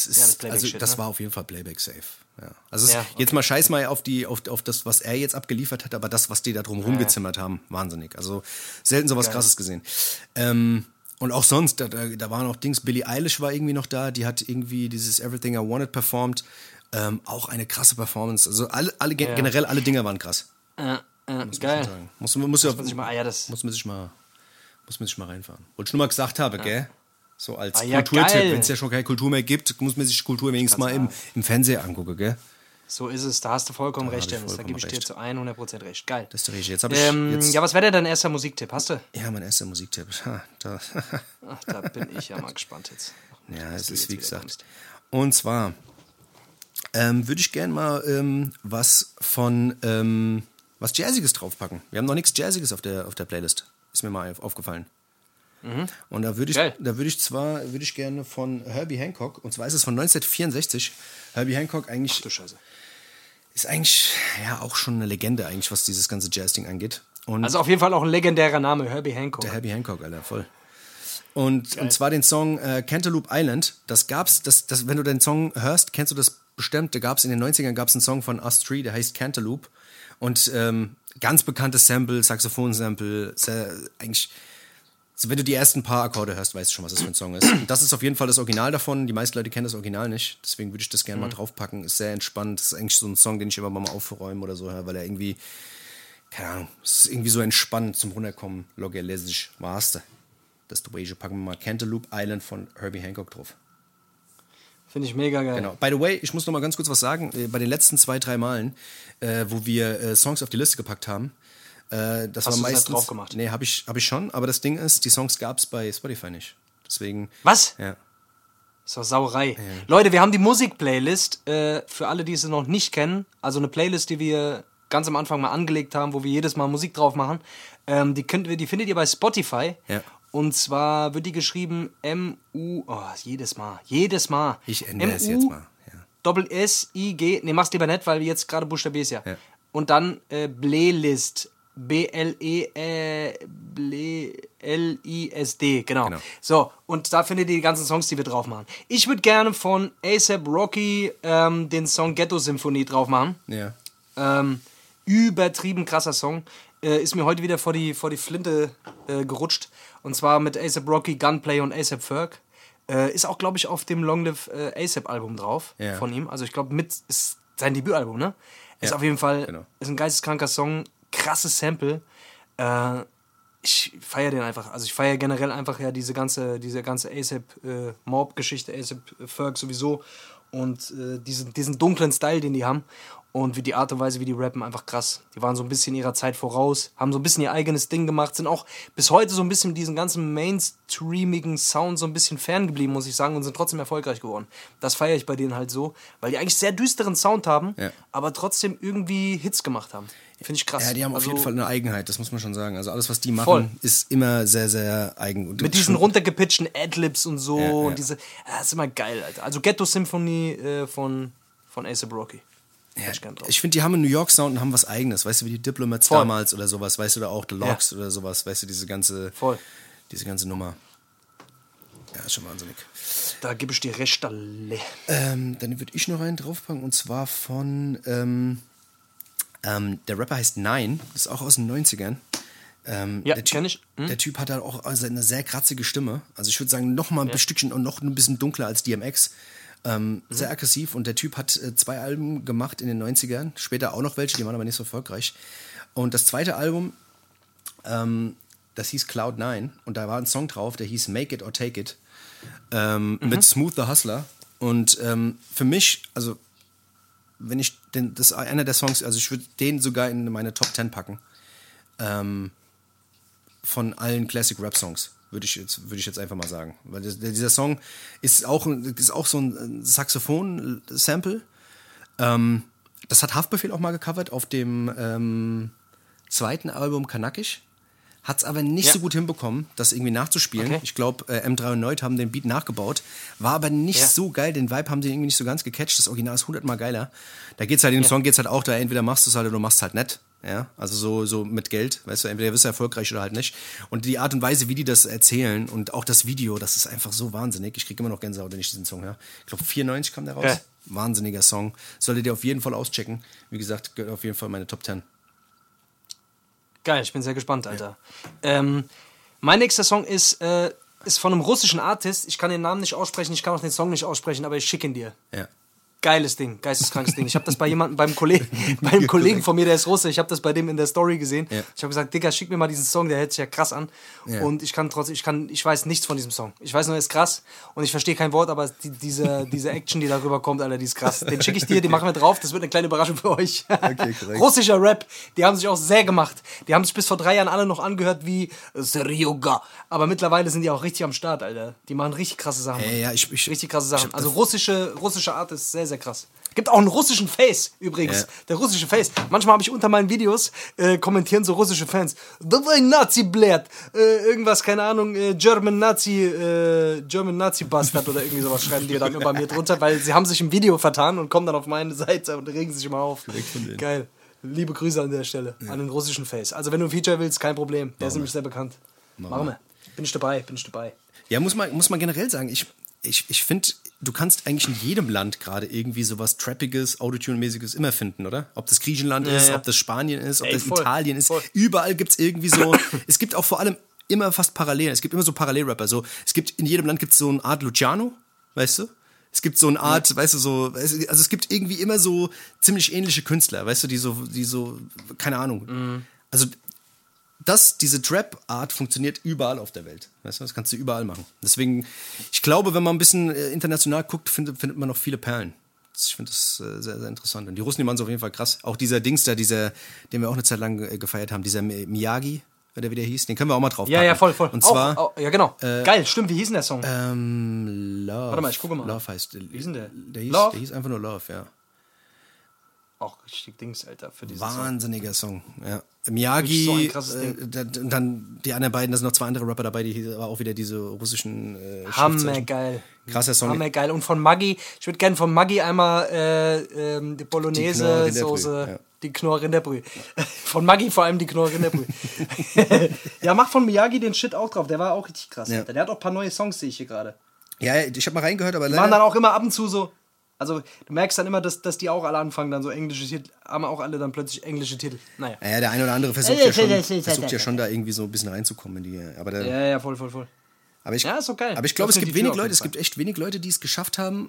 Das war auf jeden Fall Playback safe. Ja. Also jetzt mal scheiß mal auf das, was er jetzt abgeliefert hat, aber das, was die da drum rumgezimmert haben, wahnsinnig. Also selten sowas Krasses gesehen. Und auch sonst, da waren auch Dings, Billie Eilish war irgendwie noch da, die hat irgendwie dieses Everything I Wanted performt. Auch eine krasse Performance. Also generell alle Dinger waren krass. Geil. Muss man sich mal reinfahren. Wollte ich nur mal gesagt haben, gell? So als Kulturtipp, wenn es ja schon keine Kultur mehr gibt, muss man sich Kultur wenigstens mal im Fernsehen angucken, gell? So ist es, da hast du vollkommen recht, Dennis. Da gebe ich dir zu 100% recht. Geil. Das ist richtig. Jetzt ich ja, was wäre denn dein erster Musiktipp? Hast du? Ja, mein erster Musiktipp. Da bin ich ja mal gespannt jetzt. Ja, es ist wie gesagt. Und zwar würde ich gerne mal was Jazziges draufpacken. Wir haben noch nichts Jazziges auf der Playlist. Ist mir mal aufgefallen. Und da würde ich gerne von Herbie Hancock, und zwar ist es von 1964. Herbie Hancock eigentlich. Ach du Scheiße. Ist eigentlich auch schon eine Legende, eigentlich, was dieses ganze Jazz-Ding angeht. Und also auf jeden Fall auch ein legendärer Name, Herbie Hancock. Der Herbie Hancock, Alter, voll. Und zwar den Song Cantaloupe Island. Das gab's, wenn du den Song hörst, kennst du das bestimmt. Da gab's in den 90ern gab's einen Song von Us Three, der heißt Cantaloupe. Und ganz bekanntes Sample, Saxophon-Sample, eigentlich, also wenn du die ersten paar Akkorde hörst, weißt du schon, was das für ein Song ist. Und das ist auf jeden Fall das Original davon. Die meisten Leute kennen das Original nicht, deswegen würde ich das gerne mal draufpacken. Ist sehr entspannt. Das ist eigentlich so ein Song, den ich immer mal aufräume oder so höre, weil er irgendwie, keine Ahnung, ist irgendwie so entspannt zum Runterkommen. Logerlässig, Master. Das ist der Way. Packen wir mal Cantaloupe Island von Herbie Hancock drauf. Finde ich mega geil. Genau. By the way, ich muss noch mal ganz kurz was sagen. Bei den letzten 2-3 Malen, wo wir Songs auf die Liste gepackt haben, das war meistens. Drauf gemacht? Nee, hab ich schon. Aber das Ding ist, die Songs gab es bei Spotify nicht. Deswegen. Was? Ja. Das ist doch Sauerei. Ja. Leute, wir haben die Musik-Playlist, für alle, die es noch nicht kennen. Also eine Playlist, die wir ganz am Anfang mal angelegt haben, wo wir jedes Mal Musik drauf machen. Die findet ihr bei Spotify. Ja. Und zwar wird die geschrieben jedes Mal. Ich ändere es jetzt mal. S-I-G, nee, mach's lieber nicht, weil jetzt gerade buchstabierst ja. Und dann Playlist, B-L-E-L-I-S-D, genau. So, und da findet ihr die ganzen Songs, die wir drauf machen. Ich würde gerne von A$AP Rocky den Song Ghetto Symphonie drauf machen. Ja. Übertrieben krasser Song. Ist mir heute wieder vor die Flinte gerutscht. Und zwar mit A$AP Rocky, Gunplay und A$AP Ferg. Ist auch, glaube ich, auf dem Long Live A$AP Album drauf von ihm. Also ich glaube, ist sein Debütalbum, ne? Ist auf jeden Fall ist ein geisteskranker Song, krasses Sample. Ich feiere den einfach. Also ich feiere generell einfach ja diese ganze A$AP Mob-Geschichte, A$AP Ferg sowieso. Und diesen dunklen Style, den die haben. Und wie die Art und Weise, wie die rappen, einfach krass. Die waren so ein bisschen ihrer Zeit voraus, haben so ein bisschen ihr eigenes Ding gemacht, sind auch bis heute so ein bisschen diesen ganzen mainstreamigen Sound so ein bisschen ferngeblieben, muss ich sagen, und sind trotzdem erfolgreich geworden. Das feiere ich bei denen halt so, weil die eigentlich sehr düsteren Sound haben, aber trotzdem irgendwie Hits gemacht haben. Finde ich krass. Ja, die haben auf jeden Fall eine Eigenheit, das muss man schon sagen. Also alles, was die machen, ist immer sehr, sehr eigen. Und mit diesen runtergepitchten Adlibs und so. Und das ist immer geil, Alter. Also Ghetto Symphonie von A$AP Rocky. Ja, ich finde, die haben einen New York Sound und haben was Eigenes, weißt du, wie die Diplomats damals oder sowas, weißt du, oder auch The Logs oder sowas, weißt du, diese ganze Nummer. Ja, ist schon wahnsinnig. Da gebe ich dir recht, alle. Dann würde ich noch einen draufpacken und zwar von, der Rapper heißt Nine, ist auch aus den 90ern. Kenn ich. Der Typ hat halt auch eine sehr kratzige Stimme, also ich würde sagen, noch mal ein Stückchen und noch ein bisschen dunkler als DMX. Sehr aggressiv und der Typ hat 2 Alben gemacht in den 90ern, später auch noch welche, die waren aber nicht so erfolgreich. Und das zweite Album, das hieß Cloud9 und da war ein Song drauf, der hieß Make It or Take It mit Smooth the Hustler. Und für mich, also wenn ich das ist einer der Songs, also ich würde den sogar in meine Top 10 packen von allen Classic Rap Songs. Würde ich jetzt einfach mal sagen. Weil dieser Song ist auch so ein Saxophon-Sample. Das hat Haftbefehl auch mal gecovert auf dem zweiten Album Kanakisch. Hat es aber nicht so gut hinbekommen, das irgendwie nachzuspielen. Okay. Ich glaube, M3 und Neut haben den Beat nachgebaut. War aber nicht so geil. Den Vibe haben die irgendwie nicht so ganz gecatcht. Das Original ist 100-mal geiler. Da geht's halt, in dem Song geht's halt auch, da entweder machst du es halt oder du machst es halt nicht. Ja, also so mit Geld, weißt du, entweder wirst du erfolgreich oder halt nicht. Und die Art und Weise, wie die das erzählen und auch das Video, das ist einfach so wahnsinnig. Ich kriege immer noch Gänsehaut, wenn ich diesen Song höre. Ich glaube, 94 kam der raus. Ja. Wahnsinniger Song. Solltet ihr auf jeden Fall auschecken. Wie gesagt, gehört auf jeden Fall meine Top 10. Geil, ich bin sehr gespannt, Alter. Mein nächster Song ist von einem russischen Artist. Ich kann den Namen nicht aussprechen, ich kann auch den Song nicht aussprechen, aber ich schicke ihn dir. Ja. Geiles Ding, geisteskrankes Ding. Ich habe das bei jemandem, beim Kollegen von mir, der ist Russe, ich habe das bei dem in der Story gesehen. Ja. Ich habe gesagt, Digga, schick mir mal diesen Song, der hört sich ja krass an. Ja. Und ich weiß nichts von diesem Song. Ich weiß nur, er ist krass und ich verstehe kein Wort, aber diese Action, die darüber kommt, Alter, die ist krass. Den schicke ich dir, die machen wir drauf, das wird eine kleine Überraschung für euch. Okay, russischer Rap, die haben sich auch sehr gemacht. Die haben sich bis vor 3 Jahren alle noch angehört wie Seryoga. Aber mittlerweile sind die auch richtig am Start, Alter. Die machen richtig krasse Sachen. Richtig krasse Sachen. Also russische Art ist sehr, sehr krass. Gibt auch einen russischen Face, übrigens. Ja. Der russische Face. Manchmal habe ich unter meinen Videos, kommentieren so russische Fans. Davai Nazi blärt. Irgendwas, keine Ahnung, German Nazi Bastard oder irgendwie sowas schreiben die dann über mir drunter, weil sie haben sich im Video vertan und kommen dann auf meine Seite und regen sich immer auf. Geil. Liebe Grüße an der Stelle. Ja. An den russischen Face. Also wenn du ein Feature willst, kein Problem. Der ist nämlich sehr bekannt. Machen wir. Bin ich dabei. Ja, muss man generell sagen. Ich finde, du kannst eigentlich in jedem Land gerade irgendwie sowas Trappiges, Autotune-mäßiges immer finden, oder? Ob das Griechenland ist, ob das Spanien ist, ob das Italien ist. Überall gibt es irgendwie so, es gibt auch vor allem immer fast Parallelen. Es gibt immer so Parallelrapper. So, in jedem Land gibt es so eine Art Luciano, weißt du? Es gibt so eine Art, weißt du, so, also es gibt irgendwie immer so ziemlich ähnliche Künstler, weißt du, die so, keine Ahnung. Also diese Trap-Art funktioniert überall auf der Welt. Weißt du, das kannst du überall machen. Deswegen, ich glaube, wenn man ein bisschen international guckt, findet man noch viele Perlen. Ich finde das sehr, sehr interessant. Und die Russen, die machen es auf jeden Fall krass. Auch dieser Dings da, den wir auch eine Zeit lang gefeiert haben, dieser Miyagi, der wieder hieß, den können wir auch mal drauf packen. Ja, voll. Und zwar... ja, genau. Geil, stimmt. Wie hieß denn der Song? Love. Warte mal, ich gucke mal. Love heißt... Wie hieß denn der? Der hieß einfach nur Love, ja. Auch richtig Dings, Alter, für diesen wahnsinniger Song, ja. Miyagi, so ein krasses Ding. Dann die anderen beiden, da sind noch 2 andere Rapper dabei, die aber auch wieder diese russischen Hammergeil. Krasser Song. Hammergeil. Und von Maggi, ich würde gerne von Maggi einmal die Bolognese-Soße, ja. Die Knorr-Rinderbrühe. Von Maggi vor allem die Knorr-Rinderbrühe. Ja, mach von Miyagi den Shit auch drauf, der war auch richtig krass. Ja. Der hat auch ein paar neue Songs, sehe ich hier gerade. Ja, ich habe mal reingehört, aber leider... Die waren dann auch immer ab und zu so... Also, du merkst dann immer, dass die auch alle anfangen, dann so englische Titel, haben auch alle dann plötzlich englische Titel. Naja. Ja, der eine oder andere versucht ja schon da irgendwie so ein bisschen reinzukommen. Ja, voll. Aber ist doch geil. Aber ich glaube, es gibt echt wenig Leute, die es geschafft haben,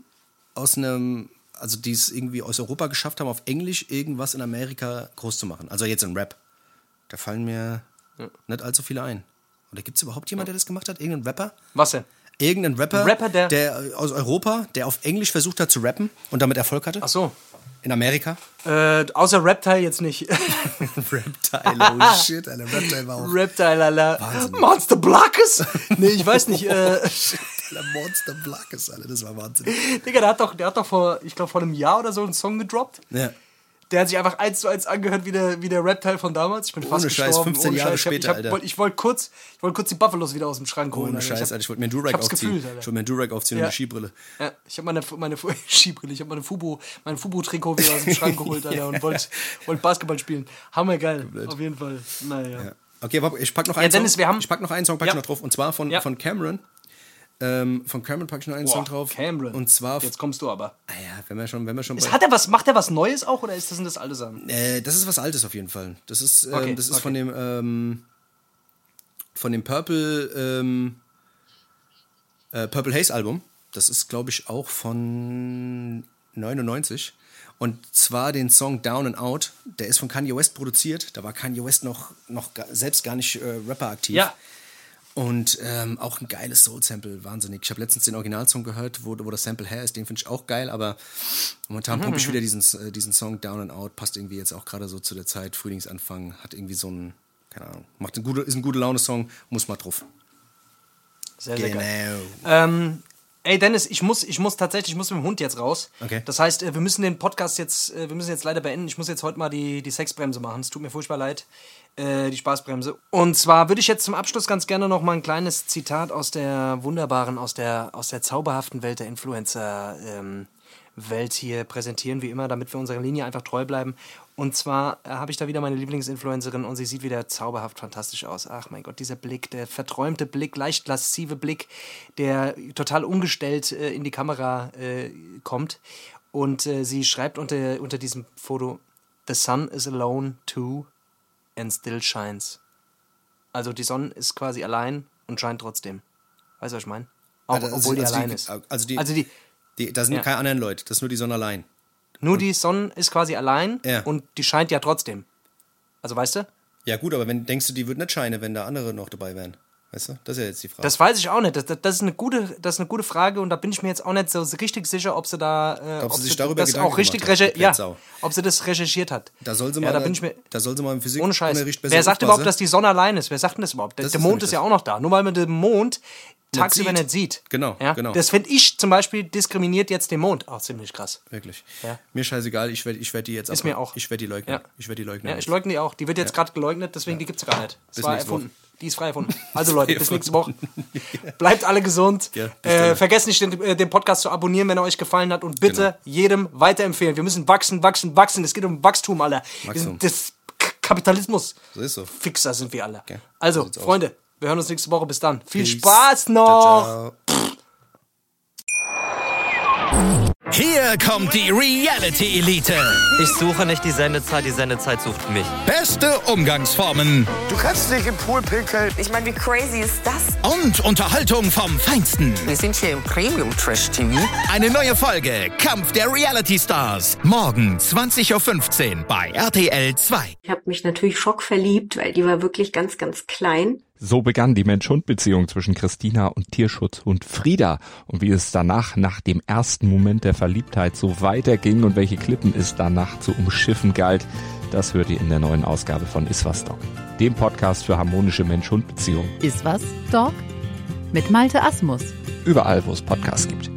die es irgendwie aus Europa geschafft haben, auf Englisch irgendwas in Amerika groß zu machen. Also jetzt in Rap. Da fallen mir nicht allzu viele ein. Oder gibt es überhaupt jemanden, der das gemacht hat? Irgendein Rapper? Was denn? Irgendein Rapper, der aus Europa, der auf Englisch versucht hat zu rappen und damit Erfolg hatte. Ach so. In Amerika? Außer Reptile jetzt nicht. Reptile, oh shit, Alter. Reptile war auch... Reptile, Alter. Monster Blackes? Nee, ich weiß nicht. Shit, Alter, Monster Blackes, Alter, das war Wahnsinn. Digga, der hat doch vor einem Jahr oder so einen Song gedroppt. Ja. Der hat sich einfach 1:1 angehört wie der Rap-Teil von damals. Ich bin fast gestorben. Ohne Scheiß, 15 Jahre später, Alter. Ich wollte kurz die Buffalos wieder aus dem Schrank holen. Ohne Scheiß, Alter. Ich wollte mir einen Durag aufziehen. Und eine Skibrille. Ja, ich habe meine Skibrille, ich habe mein Fubo-Trikot wieder aus dem Schrank geholt, Alter, und wollte Basketball spielen. Hammergeil, auf jeden Fall. Naja. Ja. Okay, ich pack noch einen Song. Ich pack noch einen Song noch drauf. Und zwar von Cameron. Von Cameron packe ich noch einen Song drauf. Cameron. Und zwar... Jetzt kommst du aber. Ah ja, wenn wir schon macht er was Neues auch, oder sind das alte Sachen? Das ist was Altes auf jeden Fall. Das ist von dem Purple Haze Album. Das ist, glaube ich, auch von 99. Und zwar den Song Down and Out. Der ist von Kanye West produziert. Da war Kanye West noch selbst gar nicht Rapper aktiv. Ja. Und auch ein geiles Soul-Sample, wahnsinnig. Ich habe letztens den Originalsong gehört, wo das Sample her ist, den finde ich auch geil, aber momentan pumpe ich wieder diesen Song Down and Out, passt irgendwie jetzt auch gerade so zu der Zeit, Frühlingsanfang, hat irgendwie so einen, keine Ahnung, ist ein gute Laune-Song, muss mal drauf. Sehr, sehr geil. Ey Dennis, ich muss mit dem Hund jetzt raus. Okay. Das heißt, wir müssen den Podcast jetzt leider beenden. Ich muss jetzt heute mal die Sexbremse machen. Es tut mir furchtbar leid. Die Spaßbremse. Und zwar würde ich jetzt zum Abschluss ganz gerne noch mal ein kleines Zitat aus der wunderbaren, aus der zauberhaften Welt der Influencer Welt hier präsentieren, wie immer, damit wir unserer Linie einfach treu bleiben. Und zwar habe ich da wieder meine Lieblingsinfluencerin und sie sieht wieder zauberhaft fantastisch aus. Ach mein Gott, dieser Blick, der verträumte Blick, leicht laszive Blick, der total ungestellt in die Kamera kommt. Und sie schreibt unter diesem Foto, "The sun is alone too and still shines." Also die Sonne ist quasi allein und scheint trotzdem. Weißt du, was ich meine? Obwohl die allein ist. Da sind keine anderen Leute, das ist nur die Sonne allein. Nur die Sonne ist quasi allein und die scheint ja trotzdem. Also weißt du? Ja gut, aber denkst du, die würde nicht scheinen, wenn da andere noch dabei wären? Weißt du? Das ist ja jetzt die Frage. Das weiß ich auch nicht. Das ist eine gute Frage und da bin ich mir jetzt auch nicht so richtig sicher, ob sie da ob sie sich darüber das Gedanken auch richtig ob sie das recherchiert hat. Da soll sie mal im Physik ohne Scheiß. Wer sagt überhaupt, dass die Sonne allein ist? Wer sagt denn das überhaupt? Der Mond ist ja auch noch da. Nur weil man den Mond tagsüber nicht sieht. Genau. Das finde ich zum Beispiel diskriminiert jetzt den Mond. Auch ziemlich krass. Wirklich. Ja. Mir scheißegal, ich werd die jetzt ist mir auch. Ich werde die leugnen. Ja. Ich werde die leugnen. Ja, ich leugne die auch. Die wird jetzt gerade geleugnet, deswegen die gibt es gar nicht. Das war erfunden. Die ist frei erfunden. Also Leute, bis nächste Woche. Bleibt alle gesund. Ja, vergesst nicht, den Podcast zu abonnieren, wenn er euch gefallen hat. Und bitte jedem weiterempfehlen. Wir müssen wachsen. Es geht um Wachstum, Alter. Das Kapitalismus. So ist so. Fixer sind wir alle. Okay. Also, Freunde, Wir hören uns nächste Woche. Bis dann. Viel Spaß noch. Ciao, ciao. Hier kommt die Reality-Elite. Ich suche nicht die Sendezeit sucht mich. Beste Umgangsformen. Du kannst nicht im Pool pinkeln. Ich meine, wie crazy ist das? Und Unterhaltung vom Feinsten. Wir sind hier im Premium-Trash-TV. Eine neue Folge Kampf der Reality-Stars. Morgen 20.15 Uhr bei RTL 2. Ich habe mich natürlich schockverliebt, weil die war wirklich ganz, ganz klein. So begann die Mensch-Hund-Beziehung zwischen Christina und Tierschutzhund Frieda. Und wie es danach, nach dem ersten Moment der Verliebtheit, so weiterging und welche Klippen es danach zu umschiffen galt, das hört ihr in der neuen Ausgabe von Iswas Dog, dem Podcast für harmonische Mensch-Hund-Beziehungen. Iswas Dog? Mit Malte Asmus. Überall, wo es Podcasts gibt.